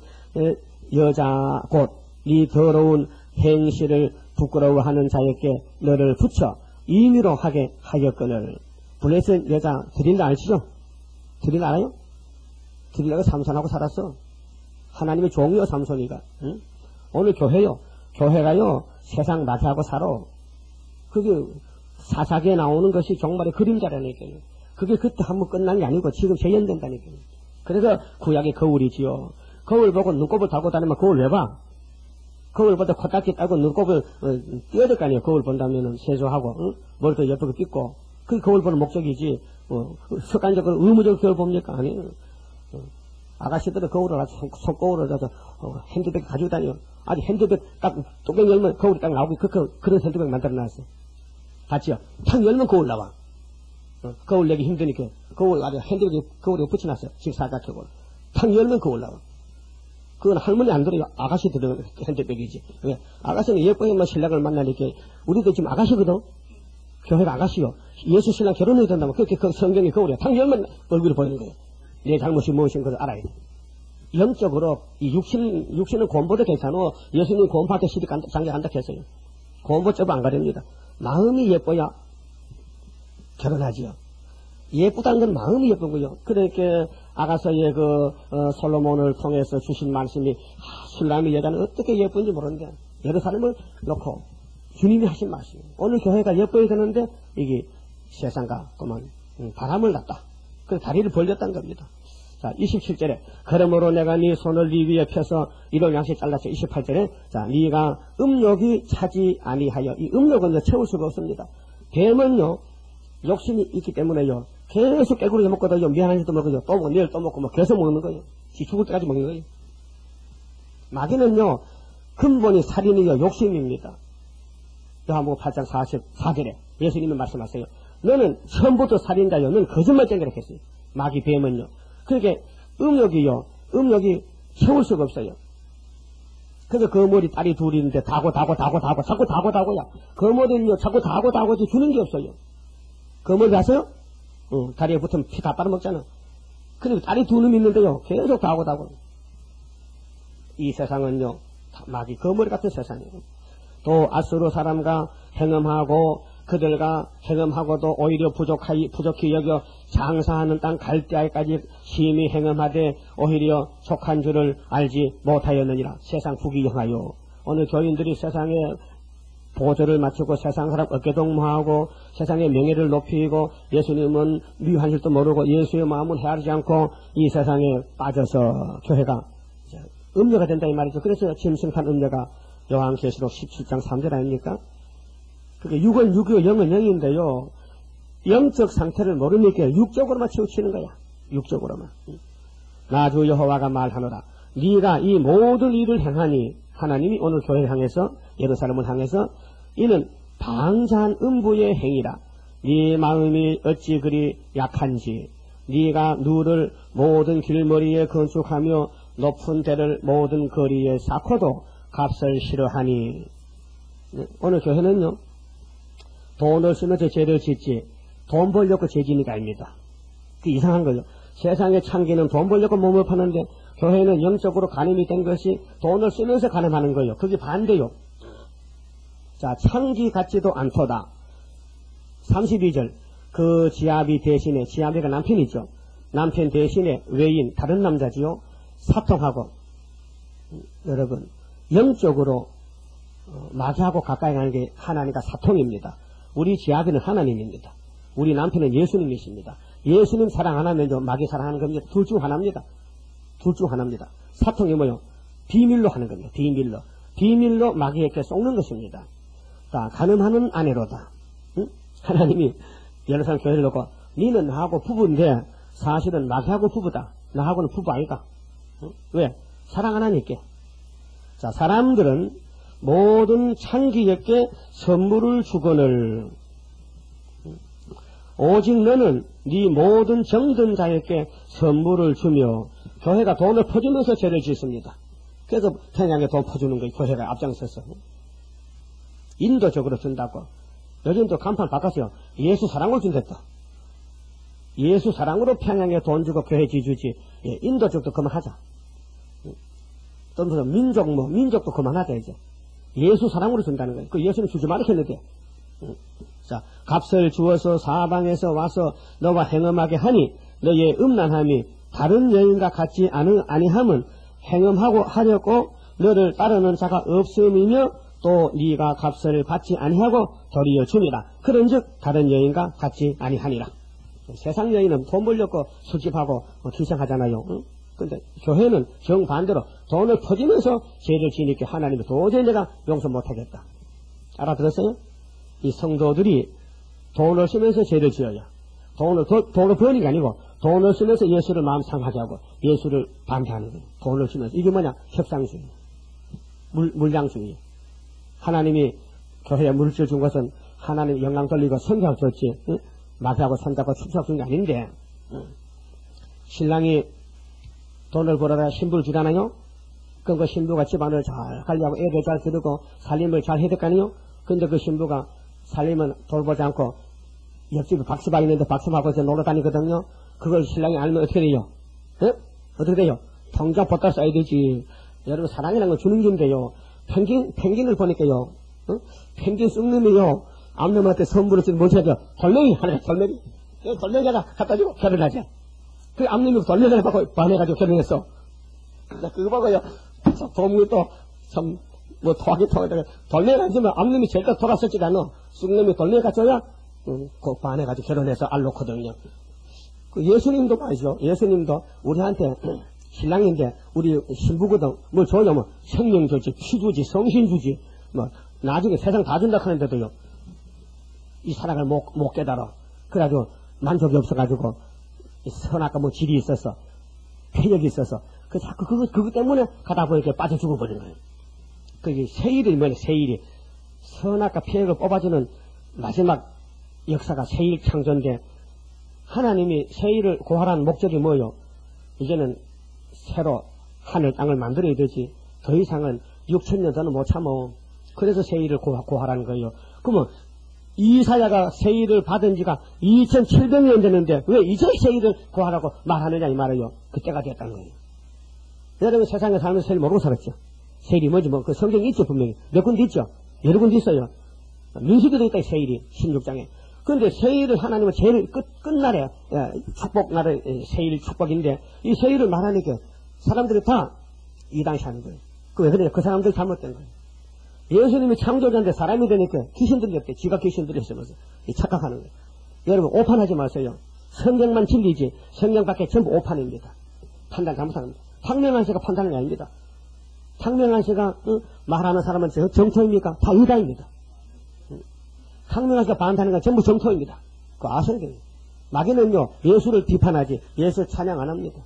여자 곧 네 더러운 행실을 부끄러워하는 자에게 너를 붙여 임의로 하게 하였거늘. 블레셋 여자 드릴라 아시죠? 드릴라 알아요? 드릴라가 삼손하고 살았어. 하나님의 종이요 삼손이가. 응? 오늘 교회요. 교회가요 세상 마귀하고 살아. 그게 사사기에 나오는 것이 정말의 그림자라니까요. 그게 그때 한번 끝난 게 아니고 지금 재현된다니까요. 그래서 구약의 거울이지요. 거울 보고 눈곱을 달고 다니면 거울 왜 봐? 거울 보다 코딱지 따고 눈곱을 띄어야 될 거 아니에요. 거울 본다면은 세수하고, 응? 머리도 옆으로 빗고. 그게 거울 보는 목적이지. 습관적으로 의무적으로 거울 봅니까? 아니에요. 아가씨들은 거울을 아주 손거울을 가서 핸드백 가지고 다녀요. 아주 핸드백 딱 뚜껑 열면 거울이 딱 나오고 그런 핸드백 만들어 놨어. 봤지요? 탁 열면 거울 나와. 거울 내기 힘드니까 거울 아주 핸드백에 거울에 붙여놨어요. 직사각형으로. 탁 열면 거울 나와. 그건 할머니 안 들어요. 아가씨 들은 핸드백이지. 아가씨는 예뻐야만 신랑을 만나니까 우리도 지금 아가씨거든. 교회가 아가씨요. 예수 신랑 결혼해야 된다면 그렇게 그 성경이 거울에 탁 열면 얼굴이 보이는 거예요. 내 잘못이 무엇인 것을 알아야 돼. 영적으로 이 육신은 공부도 괜찮고 예수님 공부할 때 시비 장기 한다 했어요. 공부 쩌고 안 가립니다. 마음이 예뻐야 결혼하지요. 예쁘다는 건 마음이 예쁜 거요. 그러니까 아가서의 솔로몬을 통해서 주신 말씀이 술람의 여자는 어떻게 예쁜지 모르는데 여러 사람을 놓고 주님이 하신 말씀이에요. 오늘 교회가 예뻐야 되는데 이게 세상과 그만 바람을 났다. 그래서 다리를 벌렸다는 겁니다. 자, 27절에 그러므로 내가 네 손을 네 위에 펴서 일용 양식 잘랐어. 28절에 자, 네가 음욕이 차지 아니하여 이 음욕은 채울 수가 없습니다. 뱀은요 욕심이 있기 때문에요 계속 깨구리 먹거든요. 미안한 짓도 먹어요. 또 먹고 내일 또 먹고 뭐 계속 먹는 거예요. 죽을 때까지 먹는 거예요. 마귀는요 근본이 살인이요 욕심입니다. 요한복음 8장 44절에 예수님이 말씀하세요. 너는 처음부터 살인자요. 너는 거짓말쟁이라 했어요. 마귀 뱀은요. 그러니까 음욕이 채울 수가 없어요. 그래서 그 머리 딸이 둘이 있는데 자꾸 다고야. 그 머리는요 자꾸 다고지 주는 게 없어요. 그 머리 아세요? 다리에 붙으면 피 다 빨아먹잖아. 그리고 딸이 두 놈이 있는데요 계속 다고. 이 세상은요 마귀 그 머리 같은 세상이에요. 또 아수르 사람과 행음하고 그들과 행음하고도 오히려 부족히 여겨 장사하는 땅 갈대아에까지 심히 행음하되 오히려 속한 줄을 알지 못하였느니라. 세상 부귀영하여 오늘 교인들이 세상에 보조를 맞추고 세상 사람 어깨동무하고 세상의 명예를 높이고 예수님은 미워한 줄도 모르고 예수의 마음은 헤아리지 않고 이 세상에 빠져서 교회가 음녀가 된다 이 말이죠. 그래서 짐승탄 음녀가 요한계시록 17장 3절 아닙니까? 그게 6은 6이요 0은 0인데요. 영적 상태를 모르니까 육적으로만 치우치는 거야. 육적으로만. 나 주 여호와가 말하노라. 네가 이 모든 일을 행하니 하나님이 오늘 교회를 향해서 예루살렘을 향해서 이는 방자한 음부의 행위라. 네 마음이 어찌 그리 약한지 네가 누를 모든 길머리에 건축하며 높은 데를 모든 거리에 쌓고도 값을 싫어하니. 오늘 교회는요 돈을 쓰면서 죄를 짓지 돈 벌려고 죄 지는 게 아닙니다. 그 이상한 거죠. 세상에 창기는 돈 벌려고 몸을 파는데 교회는 영적으로 간음이 된 것이 돈을 쓰면서 간음하는 거예요. 그게 반대요. 자, 창기 같지도 않도다. 32절. 그 지아비 대신에, 지아비가 남편이죠. 남편 대신에 외인, 다른 남자지요. 사통하고. 여러분, 영적으로 마귀하고 가까이 가는 게 하나님과 사통입니다. 우리 지아비는 하나님입니다. 우리 남편은 예수님이십니다. 예수님 사랑 하나면요, 마귀 사랑하는 겁니다. 둘 중 하나입니다. 둘 중 하나입니다. 사통이 뭐요? 비밀로 하는 겁니다. 비밀로. 비밀로 마귀에게 속는 것입니다. 자, 간음하는 아내로다. 응? 하나님이 여러 사람 교회를 놓고 니는 나하고 부부인데 사실은 마귀하고 부부다. 나하고는 부부 아니다. 응? 왜? 사랑 하나님께. 자, 사람들은 모든 창기에게 선물을 주거늘 오직 너는 네 모든 정든 자에게 선물을 주며 교회가 돈을 퍼주면서 죄를 짓습니다. 그래서 평양에 돈 퍼주는 거예요. 교회가 앞장서서. 인도적으로 준다고. 요즘 또 간판 바꿨어요. 예수 사랑을 준댔다. 예수 사랑으로 평양에 돈 주고 교회 지주지. 예, 인도 쪽도 그만하자. 또 무슨 민족도 그만하자 이제. 예수 사랑으로 준다는 거예요. 그 예수는 주지 말라 했는데. 자, 값을 주어서 사방에서 와서 너와 행음하게 하니 너의 음란함이 다른 여인과 같지 아니함은 행음하고 하려고 너를 따르는 자가 없음이며 또 네가 값을 받지 아니하고 도리어 줍니다. 그런즉 다른 여인과 같지 아니하니라. 세상 여인은 돈 벌려고 술집하고 기생하잖아요. 응? 근데 교회는 정반대로 돈을 퍼지면서 죄를 지니까 하나님이 도저히 내가 용서 못하겠다. 알아들었어요? 이 성도들이 돈을 쓰면서 죄를 지어요. 돈을 버리가 아니고 돈을 쓰면서 예수를 마음 상하게 하고 예수를 반대하는 거예요. 돈을 쓰면서. 이게 뭐냐? 협상주의. 물량주의. 하나님이 교회에 물질 준 것은 하나님 영광 돌리고 성경 줬지. 응? 마귀하고 손잡고 축복 준 게 아닌데. 응. 신랑이 돈을 벌어다 신부를 주잖아요. 그럼 그 신부가 집안을 잘 관리하고 애들 잘 기르고 살림을 잘 해야 될 거 아니에요? 근데 그 신부가 살림은 돌보지 않고 옆집에 박수박 있는데 박수박고 이제 놀러 다니거든요. 그걸 신랑이 알면 어떻게 돼요? 에? 어떻게 돼요? 통장 보따 써야 되지. 여러분 사랑이라는 건 주는 돼요. 펭귄을 보니까요. 어? 펭귄 쑥놈이요. 암놈한테 선물을 쓰는 뭔지 알죠? 돌멩이 하나, 돌멩이. 돌멩이 하나 갖다 주고 결혼하자. 그 암놈이 돌멩이 하나 받고 반해가지고 결혼했어. 그거 보고요. 도움이 또 참 뭐 토하기 돌멩이 안 주면 암놈이 절대 돌아서지도 않아. 쑥놈이 돌멩이 갖줘야 그 반해가지고 결혼해서 알 놓거든요. 그 예수님도 말이죠. 예수님도 우리한테 신랑인데 우리 신부거든. 뭘 줘요? 뭐 생명 주지, 피 주지, 성신 주지. 뭐 나중에 세상 다 준다 하는데도요. 이 사랑을 못 깨달아. 그래가지고 만족이 없어가지고 선악과 뭐 질이 있어서 쾌력이 있어서 그 자꾸 그거 때문에 가다 보니까 빠져 죽어버리는 거예요. 그게 세일이 뭐냐? 세일이 선악과 쾌력을 뽑아주는 마지막 역사가 세일 창조인데 하나님이 세일을 고하라는 목적이 뭐예요? 이제는 새로 하늘 땅을 만들어야 되지. 더 이상은 6,000년 더는 못 참어. 그래서 세일을 고하라는 거예요. 그러면 이사야가 세일을 받은 지가 2,700년 됐는데 왜 이제 세일을 고하라고 말하느냐 이 말이에요. 그때가 됐다는 거예요. 여러분 세상에 살면서 세일 모르고 살았죠. 세일이 뭐지? 뭐 그 성경이 있죠 분명히. 몇 군데 있죠. 여러 군데 있어요. 민수기도 있다 세일이 16장에. 그런데 세일을 하나님은 제일 끝날에 축복날의 세일 축복인데 이 세일을 말하니까 사람들이 다 이당시하는 거예요. 왜 그래요? 그 사람들 잘못된 거예요. 예수님이 창조자인데 사람이 되니까 귀신들이 됐대. 지가 귀신들이 있으면서 착각하는 거예요. 여러분 오판하지 마세요. 성경만 진리지 성경 밖에 전부 오판입니다. 판단 잘못하는 겁니다. 탕명한 씨가 판단이 아닙니다. 탕명한 씨가 말하는 사람은 정토입니까? 다 의다입니다. 탕명한 씨가 반대하는 건 전부 정토입니다. 그거 아셔야 돼요. 마귀는요 예수를 비판하지 예수 찬양 안 합니다.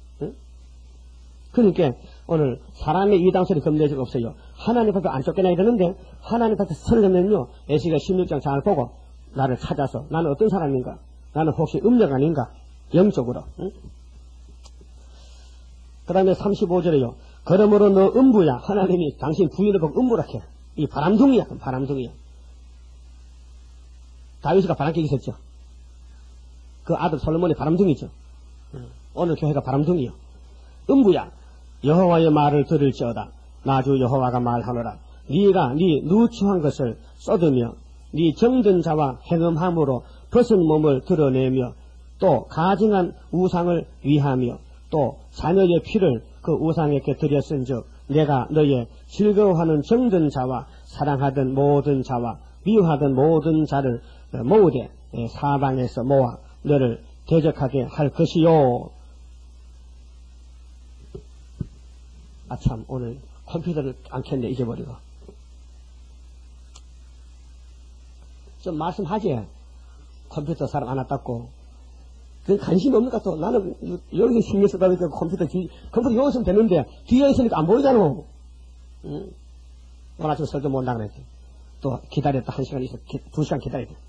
그러니까 오늘 사람의 이당설이 겁낼 적 없어요. 하나님 밖에 안 쫓겨나 이러는데 하나님 밖에 설레면요 에스겔 16장 잘 보고 나를 찾아서 나는 어떤 사람인가? 나는 혹시 음력 아닌가? 영적으로. 응? 그 다음에 35절에요. 그러므로 너 음부야. 하나님이 당신 부인을 보고 음부라 해. 이 바람둥이야. 바람둥이야. 다윗이가 바람개기 있었죠. 그 아들 솔로몬이 바람둥이죠. 오늘 교회가 바람둥이요. 음부야. 여호와의 말을 들을지어다. 나주 여호와가 말하노라. 네가 네 누추한 것을 쏟으며 네 정든 자와 행음함으로 벗은 몸을 드러내며 또 가증한 우상을 위하며 또 자녀의 피를 그 우상에게 드렸은즉 내가 너의 즐거워하는 정든 자와 사랑하던 모든 자와 미워하던 모든 자를 모으되 사방에서 모아 너를 대적하게 할 것이요. 아참, 오늘 컴퓨터를 안 켰네. 잊어버리고. 좀 말씀하지. 컴퓨터 사람 안 왔다고. 그 관심 없는가 또. 나는 여기서 신경 쓰다 보니까 컴퓨터 여기 있으면 되는데 뒤에 있으니까 안 보이잖아. 응? 오늘 아침 설교 못 나가네. 또 기다렸다. 1시간 있어. 2시간 기다려야 돼.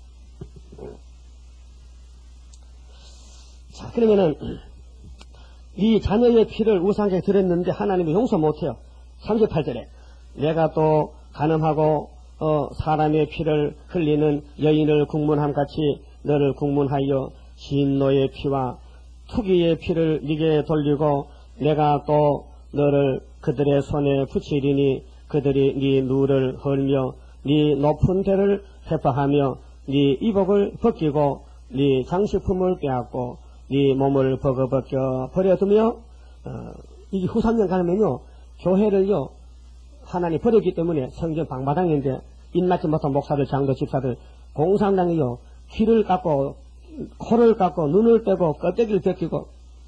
자, 그러면은 이 자녀의 피를 우상에게 드렸는데 하나님이 용서 못해요. 38절에 내가 또 간음하고 사람의 피를 흘리는 여인을 국문함같이 너를 국문하여 진노의 피와 투기의 피를 네게 돌리고 내가 또 너를 그들의 손에 붙이리니 그들이 네 누를 헐며 네 높은 데를 회파하며 네 이복을 벗기고 네 장식품을 빼앗고 네 몸을 벗겨 버려두며 이게 후삼년 가면요 교회를요 하나님 버렸기 때문에 성전 방마당인데 입맞지 못한 목사들 장도 집사들 공산당이요 귀를 깎고 코를 깎고 눈을 떼고 껍데기를 벗기고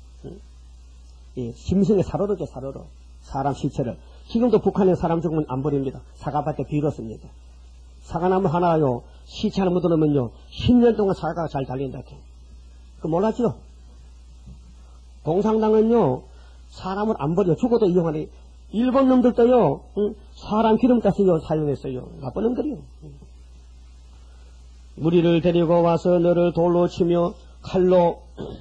심성에 살얼어죠 살얼어 사람 시체를 지금도 북한에 사람 죽으면 안 버립니다. 사과밭에 비웠습니다. 사과나무 하나요 시체 하나 묻어놓으면요 10년 동안 사과가 잘 달린다. 그 몰랐죠? 공산당은요 사람을 안 버려 죽어도 이용하네. 일본 놈들도요 사람 기름 따서요 사용했어요. 나쁜 놈들이요. 무리를 데리고 와서 너를 돌로 치며 칼로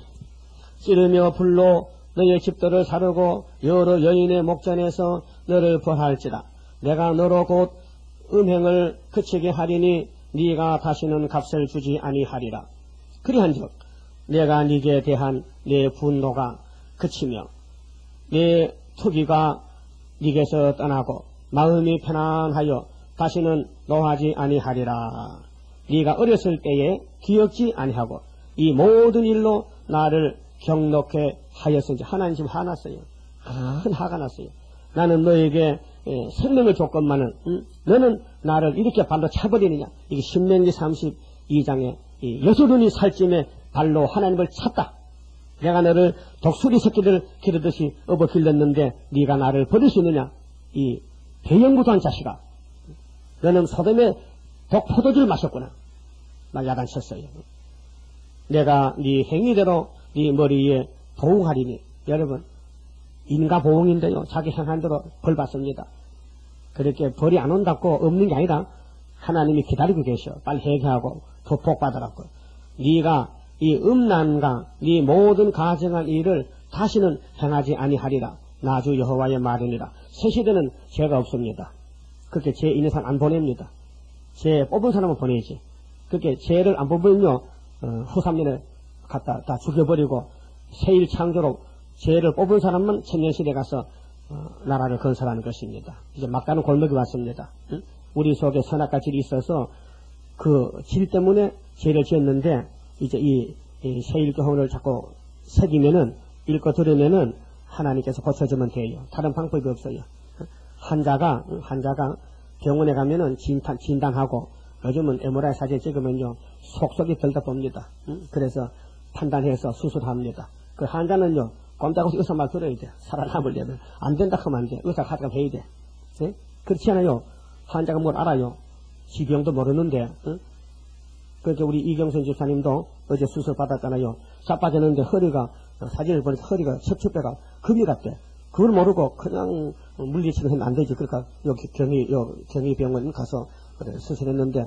찌르며 불로 너의 집들을 사르고 여러 여인의 목전에서 너를 벌할지라. 내가 너로 곧 음행을 그치게 하리니 네가 다시는 값을 주지 아니하리라. 그리한즉 내가 네게 대한 내 분노가 그치며 내 투기가 네게서 떠나고 마음이 편안하여 다시는 노하지 아니하리라. 네가 어렸을 때에 기억지 아니하고 이 모든 일로 나를 경록해 하였은지. 하나님 지금 화났어요. 큰 화가 났어요. 나는 너에게 생명을 줬건만은 너는 나를 이렇게 발로 차버리느냐. 이게 신명기 32장에 여수lun이 살찜에 발로 하나님을 찼다. 내가 너를 독수리 새끼를 기르듯이 업어 길렀는데 네가 나를 버릴 수 있느냐. 이 배영구도한 자식아, 너는 소돔의 독포도주를 마셨구나. 막 야단쳤어요. 내가 네 행위대로 네 머리에 보응하리니. 여러분 인가보응인데요 자기 행한 대로 벌 받습니다. 그렇게 벌이 안 온다고 없는 게 아니라 하나님이 기다리고 계셔. 빨리 회개하고 더 복받으라고. 네가 이 음란과 네 모든 가정한 일을 다시는 행하지 아니하리라. 나주 여호와의 말이니라. 새 시대는 죄가 없습니다. 그렇게 죄 있는 사람 안 보냅니다. 죄 뽑은 사람은 보내지. 그렇게 죄를 안 뽑으면요 후 3년에 갖다 다 죽여버리고 새일 창조로 죄를 뽑은 사람만 천년시대 가서 나라를 건설하는 것입니다. 이제 막가는 골목이 왔습니다. 응? 우리 속에 선악과 질이 있어서 그 질 때문에 죄를 지었는데 이제 이 세일교훈을 자꾸 새기면은 읽고 들으면은 하나님께서 고쳐주면 돼요. 다른 방법이 없어요. 환자가 병원에 가면은 진단하고 요즘은 MRI 사진 찍으면요 속속이 들다봅니다. 그래서 판단해서 수술합니다. 그 환자는요 꼼짝없이 의사 말 들어야 돼. 살아남으려면 안 된다 하면 안 돼. 의사가 하자고 해야 돼. 네? 그렇지 않아요? 환자가 뭘 알아요? 지병도 모르는데. 그러니까 우리 이경선 집사님도 어제 수술 받았잖아요. 싹 빠졌는데 허리가 사진을 보니까 허리가 척추뼈가 금이 갔대. 그걸 모르고 그냥 물리치료 하면 안 되지. 그러니까 여기 경희병원 가서 그래 수술했는데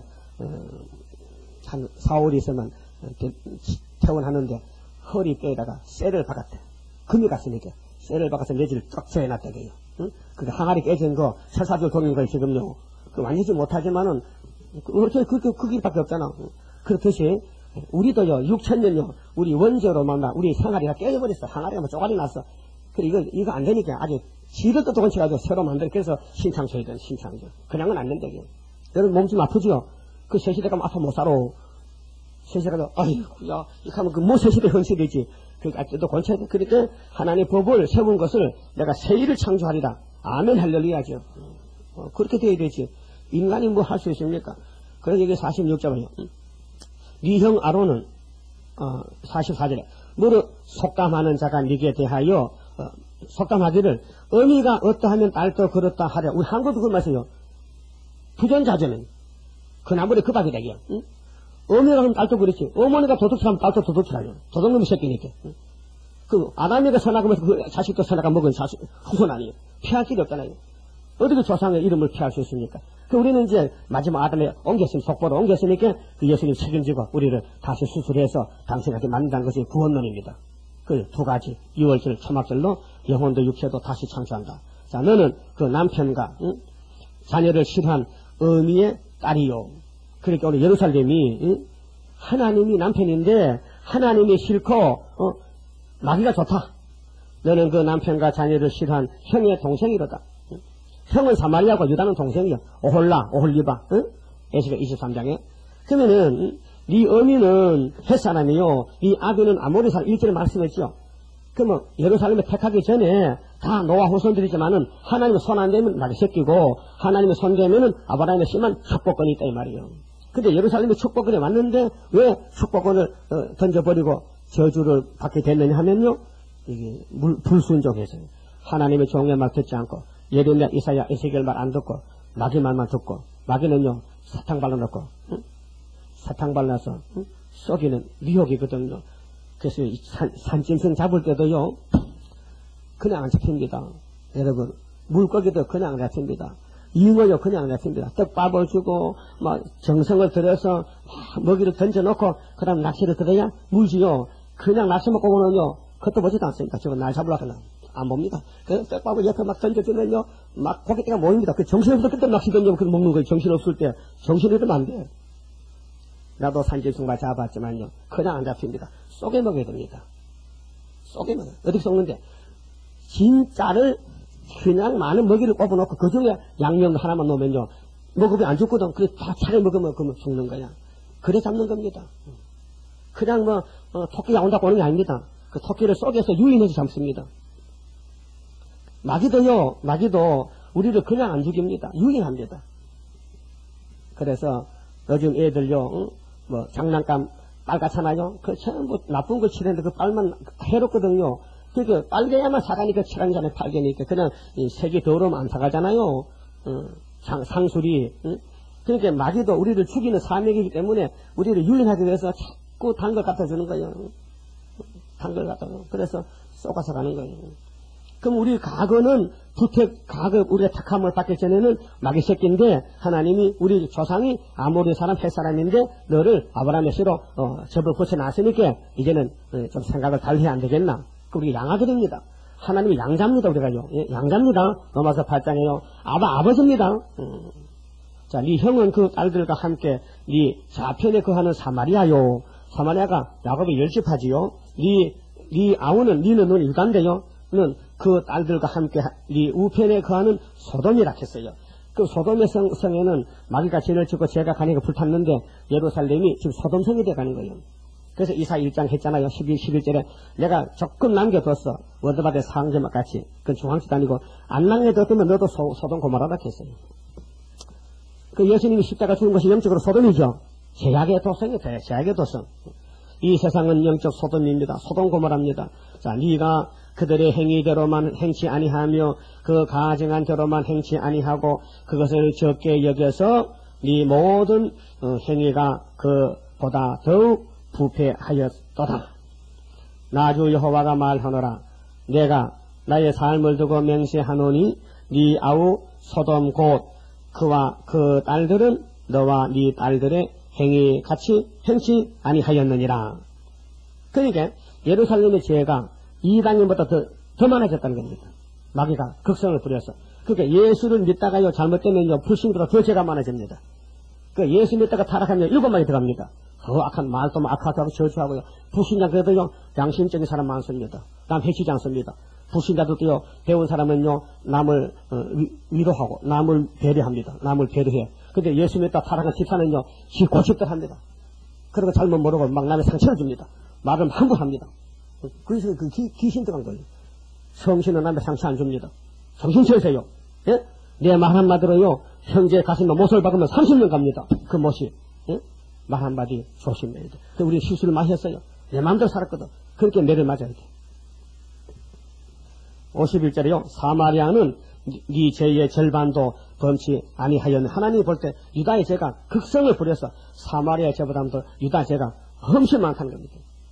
한 4월 있으면 퇴원하는데 허리뼈에다가 쇠를 박았대. 금이 갔으니까 쇠를 박아서 내지를 쫙 쇠해놨다고요. 응? 그 항아리 깨진 거 철사줄 동인 거 지금요. 그 완전히 못하지만은 그 길밖에 없잖아. 그렇듯이 우리도요 6,000년요 우리 원저로 만나 우리 항아리가 깨져버렸어. 항아리가 뭐 쪼가리 났어. 그래 이거 안 되니까 아주 지를 또 건쳐가지고 새로 만들, 그래서 신창조이든 신창조. 그냥은 안 된다고요. 여러분 몸 좀 아프죠? 그 세시대 가면 아파 못 살아. 세시대가, 아이고, 야, 이렇게 하면 그 뭐 세시대 헌세되지. 그러니까 또 건쳐야 돼. 그러니까 하나님의 법을 세운 것을 내가 새 일을 창조하리라. 아멘 할렐루야죠. 그렇게 돼야 되지. 인간이 뭐 할 수 있습니까? 그래서 여기 46절은요. 네 형 아론은 44절에 무릇 속담하는 자가 네게 대하여 속담하기를 어미가 어떠하면 딸도 그렇다 하랴. 우리 한국도 그런 말씀이요. 부전자전은 그 나물에 급하게 되게요. 응? 어미가 하면 딸도 그렇지. 어머니가 도둑질하면 딸도 도둑질하요. 도둑놈의 새끼니까. 응? 그 아담이가 선악하면서 그 자식도 선악을 먹은 자식 후손 아니에요. 피할 길이 없잖아요. 어떻게 조상의 이름을 피할 수 있습니까? 그 우리는 이제 마지막 아담에 속보로 옮겼으니까 그 예수님 책임지고 우리를 다시 수술해서 당신한테 만든다는 것이 구원론입니다. 그 두 가지 6월절 초막절로 영혼도 육체도 다시 창조한다. 자, 너는 그 남편과 응? 자녀를 싫어한 어미의 딸이요. 그러니까 우리 예루살렘이 응? 하나님이 남편인데 하나님이 싫고 마귀가 좋다. 너는 그 남편과 자녀를 싫어한 형의 동생이로다. 응? 형은 사마리아고 유다는 동생이야. 오홀리바 응? 에스겔 23장에. 그러면은 네 어미는 햇사람이요. 네 아비는 아모리 사람 1절에 말씀했죠. 그러면 예루살렘에 택하기 전에 다 노아 후손들이지만은 하나님의 손 안 대면 나게 새끼고 하나님의 손 대면은 아브라함의 심한 축복권이 있다 이 말이에요. 근데 예루살렘에 축복권이 왔는데 왜 축복권을 던져버리고 저주를 받게 됐느냐 하면요. 이게 불순종해서요. 하나님의 종의 말 듣지 않고 예레미야, 이사야, 에스겔 말 안 듣고 마귀 말만 듣고 마귀는요 사탕 발라놓고 응? 사탕 발라서 응? 썩이는 미혹이거든요. 그래서 산짐승 잡을 때도요 그냥 안 잡힙니다. 여러분 물고기도 그냥 안 잡힙니다. 잉어요 그냥 안 잡힙니다. 떡밥을 주고 막 정성을 들여서 먹이를 던져놓고 그 다음 낚시를 들어야 물지요. 그냥 낚시 먹고 오면요 그것도 보지도 않습니까? 저거 날 잡으려고 하나 안 봅니다. 그 떡밥을 옆에 막 던져주면요 막 고깃대가 모입니다. 그 정신없을 때 그때 낚시 던지면 그거 먹는 거예요. 정신없을 때 정신이 들면 안 돼. 나도 산짐승만 잡았지만요 그냥 안 잡힙니다. 쏘게 먹어야 됩니다. 쏘게 먹어요. 어떻게 쏘는데 진짜를 그냥 많은 먹이를 꼽아놓고 그 중에 양념 하나만 넣으면요 먹으면 안 죽거든. 그래서 다 차례 먹으면 그러면 죽는 거야. 그래 잡는 겁니다. 그냥 뭐 토끼가 온다고 오는 게 아닙니다. 그 토끼를 쏘게서 유인해서 잡습니다. 마귀도 우리를 그냥 안 죽입니다. 유인합니다. 그래서 요즘 애들요 뭐 장난감 빨갛잖아요. 그 전부 나쁜 거 칠했는데 그 빨만 해롭거든요. 그러니까 빨개야만 사가니까 칠한 잔에 빨개니까 그냥 색이 더러우면 안 사가잖아요. 상술이. 그러니까 마귀도 우리를 죽이는 사명이기 때문에 우리를 유인하기 위해서 자꾸 단 걸 갖다 주는 거예요. 단 걸 갖다 주고 그래서 쏘가서 가는 거예요. 그럼 우리 과거는 우리가 택함을 받기 전에는 마귀 새끼인데 하나님이 우리 조상이 아모리 사람 햇사람인데 너를 아브라함의 씨로 접을 붙여놨으니까 이제는 좀 생각을 달리 해야 안 되겠나. 우리 양하게 됩니다. 하나님이 양자입니다. 우리가요. 예, 양자입니다. 넘어서 8장에요. 아버지입니다. 자, 네 형은 그 딸들과 함께 네 좌편에 거하는 사마리아요. 사마리아가 야곱이 열집하지요. 네 아우는 니는 유다인데요. 는 그 딸들과 함께 네 우편에 거하는 소돔이라 했어요. 그 소돔의 성에는 마귀가 죄를 짓고 죄가 가니까 불탔는데 예루살렘이 지금 소돔성이 돼가는 거예요. 그래서 이사 1장 했잖아요. 11절에 내가 조금 남겨뒀어. 워드바드 상점과 같이. 그건 중앙지도 아니고 안 남겨뒀으면 너도 소돔 고모라다 했어요. 그 예수님이 십자가 죽은 것이 영적으로 소돔이죠. 제약의 도성이에요. 제약의 도성. 이 세상은 영적 소돔입니다. 소돔 고모랍니다. 자, 네가 그들의 행위대로만 행치 아니하며 그 가증한 대로만 행치 아니하고 그것을 적게 여겨서 네 모든 행위가 그보다 더욱 부패하였도다. 나주 여호와가 말하노라. 내가 나의 삶을 두고 맹세하노니 네 아우 소돔 곧 그와 그 딸들은 너와 네 딸들의 행위 같이 행치 아니하였느니라. 그러니까 예루살렘의 죄가 이방인보다 더 많아졌다는 겁니다. 마귀가 극성을 부려서. 그러니까 예수를 믿다가요 잘못되면요 불신보다 더 죄가 많아집니다. 그 예수 믿다가 타락하면 7마리 들어갑니다. 악한 말도 악하고 저주하고요. 불신자 그래도요 양심적인 사람 많습니다. 남 해치지 않습니다. 불신자들도요, 배운 사람은요, 남을 위로하고, 남을 배려합니다. 남을 배려해. 근데 예수 믿다 타락한 집사는요, 지 고집들 합니다. 그런 거 잘못 모르고 막 남의 상처를 줍니다. 말을 함부로 합니다. 그래서 그 귀신 들어간 거예요. 성신은 남의 상처 안 줍니다. 정신 차리세요. 예? 내 말 한마디로요, 형제 가슴에 못을 박으면 30년 갑니다. 그 못이. 예? 말 한마디 조심해야 돼. 우리 실수를 많이 했어요. 내 마음대로 살았거든. 그렇게 매를 맞아야 돼. 51절에요. 사마리아는 네 죄의 절반도 범치 아니하였네. 하나님이 볼 때 유다의 죄가 극성을 부려서 사마리아의 죄보다도 유다의 죄가 훨씬 많다는 겁니다.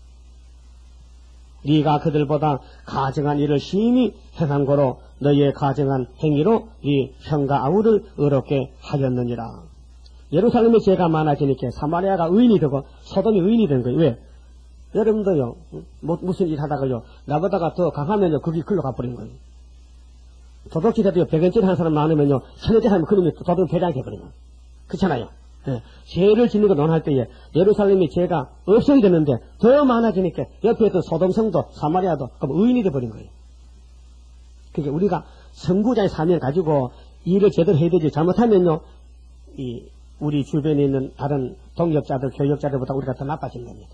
네가 그들보다 가증한 일을 심히 행한 거로 너희의 가증한 행위로 이 형과 아우를 의롭게 하였느니라. 예루살렘의 죄가 많아지니까 사마리아가 의인이 되고 소돔이 의인이 된 거예요. 왜? 여러분도요, 무슨 일 하다가요, 나보다가 더 강하면요, 거기 글로 가버린 거예요. 도둑질해도요, 100원짜리 하는 사람 많으면요, 1000원짜리 하면 그놈이 도둑 대장이 돼버리면. 그렇잖아요. 예. 죄를 짓는 거 논할 때에 예루살렘이 죄가 없어야 되는데 더 많아지니까 옆에 있던 소돔성도 사마리아도 그럼 의인이 돼버린 거예요. 그러니까 우리가 선구자의 사명 가지고 일을 제대로 해야 되지, 잘못하면요, 우리 주변에 있는 다른 동역자들, 교역자들보다 우리가 더 나빠지는 겁니다.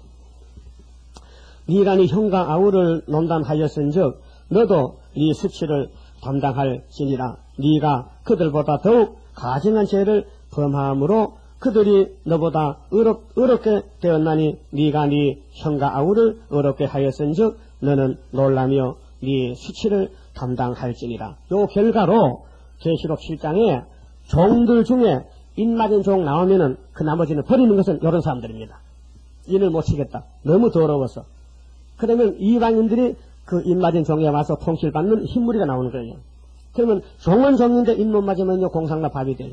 네가 네 형과 아우를 논단하였은즉 너도 네 수치를 담당할지니라. 네가 그들보다 더욱 가증한 죄를 범함으로 그들이 너보다 의롭게 되었나니 네가 네 형과 아우를 의롭게 하였은즉 너는 놀라며 네 수치를 담당할지니라. 요 결과로 계시록 7장에 종들 중에 입맞은 종 나오면은 그 나머지는 버리는 것은 이런 사람들입니다. 인을 못 치겠다. 너무 더러워서. 그러면 이방인들이 그 입맞은 종에 와서 통치받는 흰무리가 나오는 거예요. 그러면 종은 종인데 입 못 맞으면요, 공상과 밥이 돼요.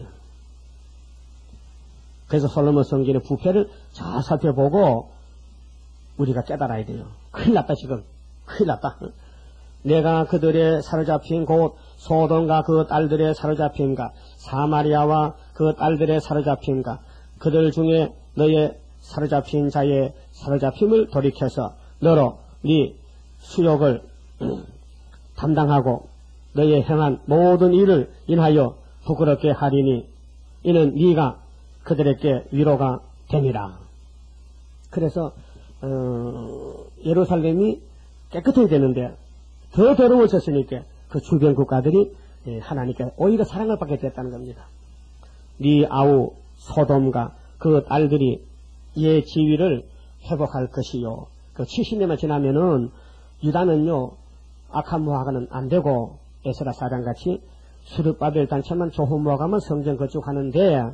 그래서 솔로몬 성전의 부패를 잘 살펴보고 우리가 깨달아야 돼요. 큰일 났다 지금. 큰일 났다. 내가 그들의 사로잡힌 곧 소돔과 그 딸들의 사로잡힘과 사마리아와 그 딸들의 사로잡힘과 그들 중에 너의 사로잡힌 자의 사로잡힘을 돌이켜서 너로 네 수욕을 담당하고 너의 행한 모든 일을 인하여 부끄럽게 하리니 이는 네가 그들에게 위로가 되니라. 그래서 예루살렘이 깨끗해야 되는데 더 더러워졌으니까 그 주변 국가들이 하나님께 오히려 사랑을 받게 됐다는 겁니다. 네 아우 소돔과 그 딸들이 예 지위를 회복할 것이요. 그 70년만 지나면은 유다는요, 악한 모아가는 안 되고 에스라 4장같이 수르바벨 단체만 조후 모아가면 성전 건축하는데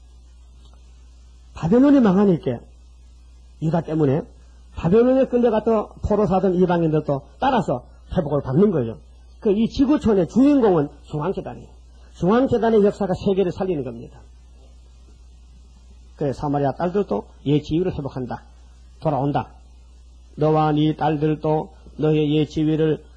바벨론이 망하니까 유다 때문에 바벨론에 끌려갔던 포로사던 이방인들도 따라서 회복을 받는 거예요. 그 이 지구촌의 주인공은 중앙재단이에요. 중앙재단의 역사가 세계를 살리는 겁니다. 그래 사마리아 딸들도 예 지위를 회복한다. 돌아온다. 너와 네 딸들도 너의 예 지위를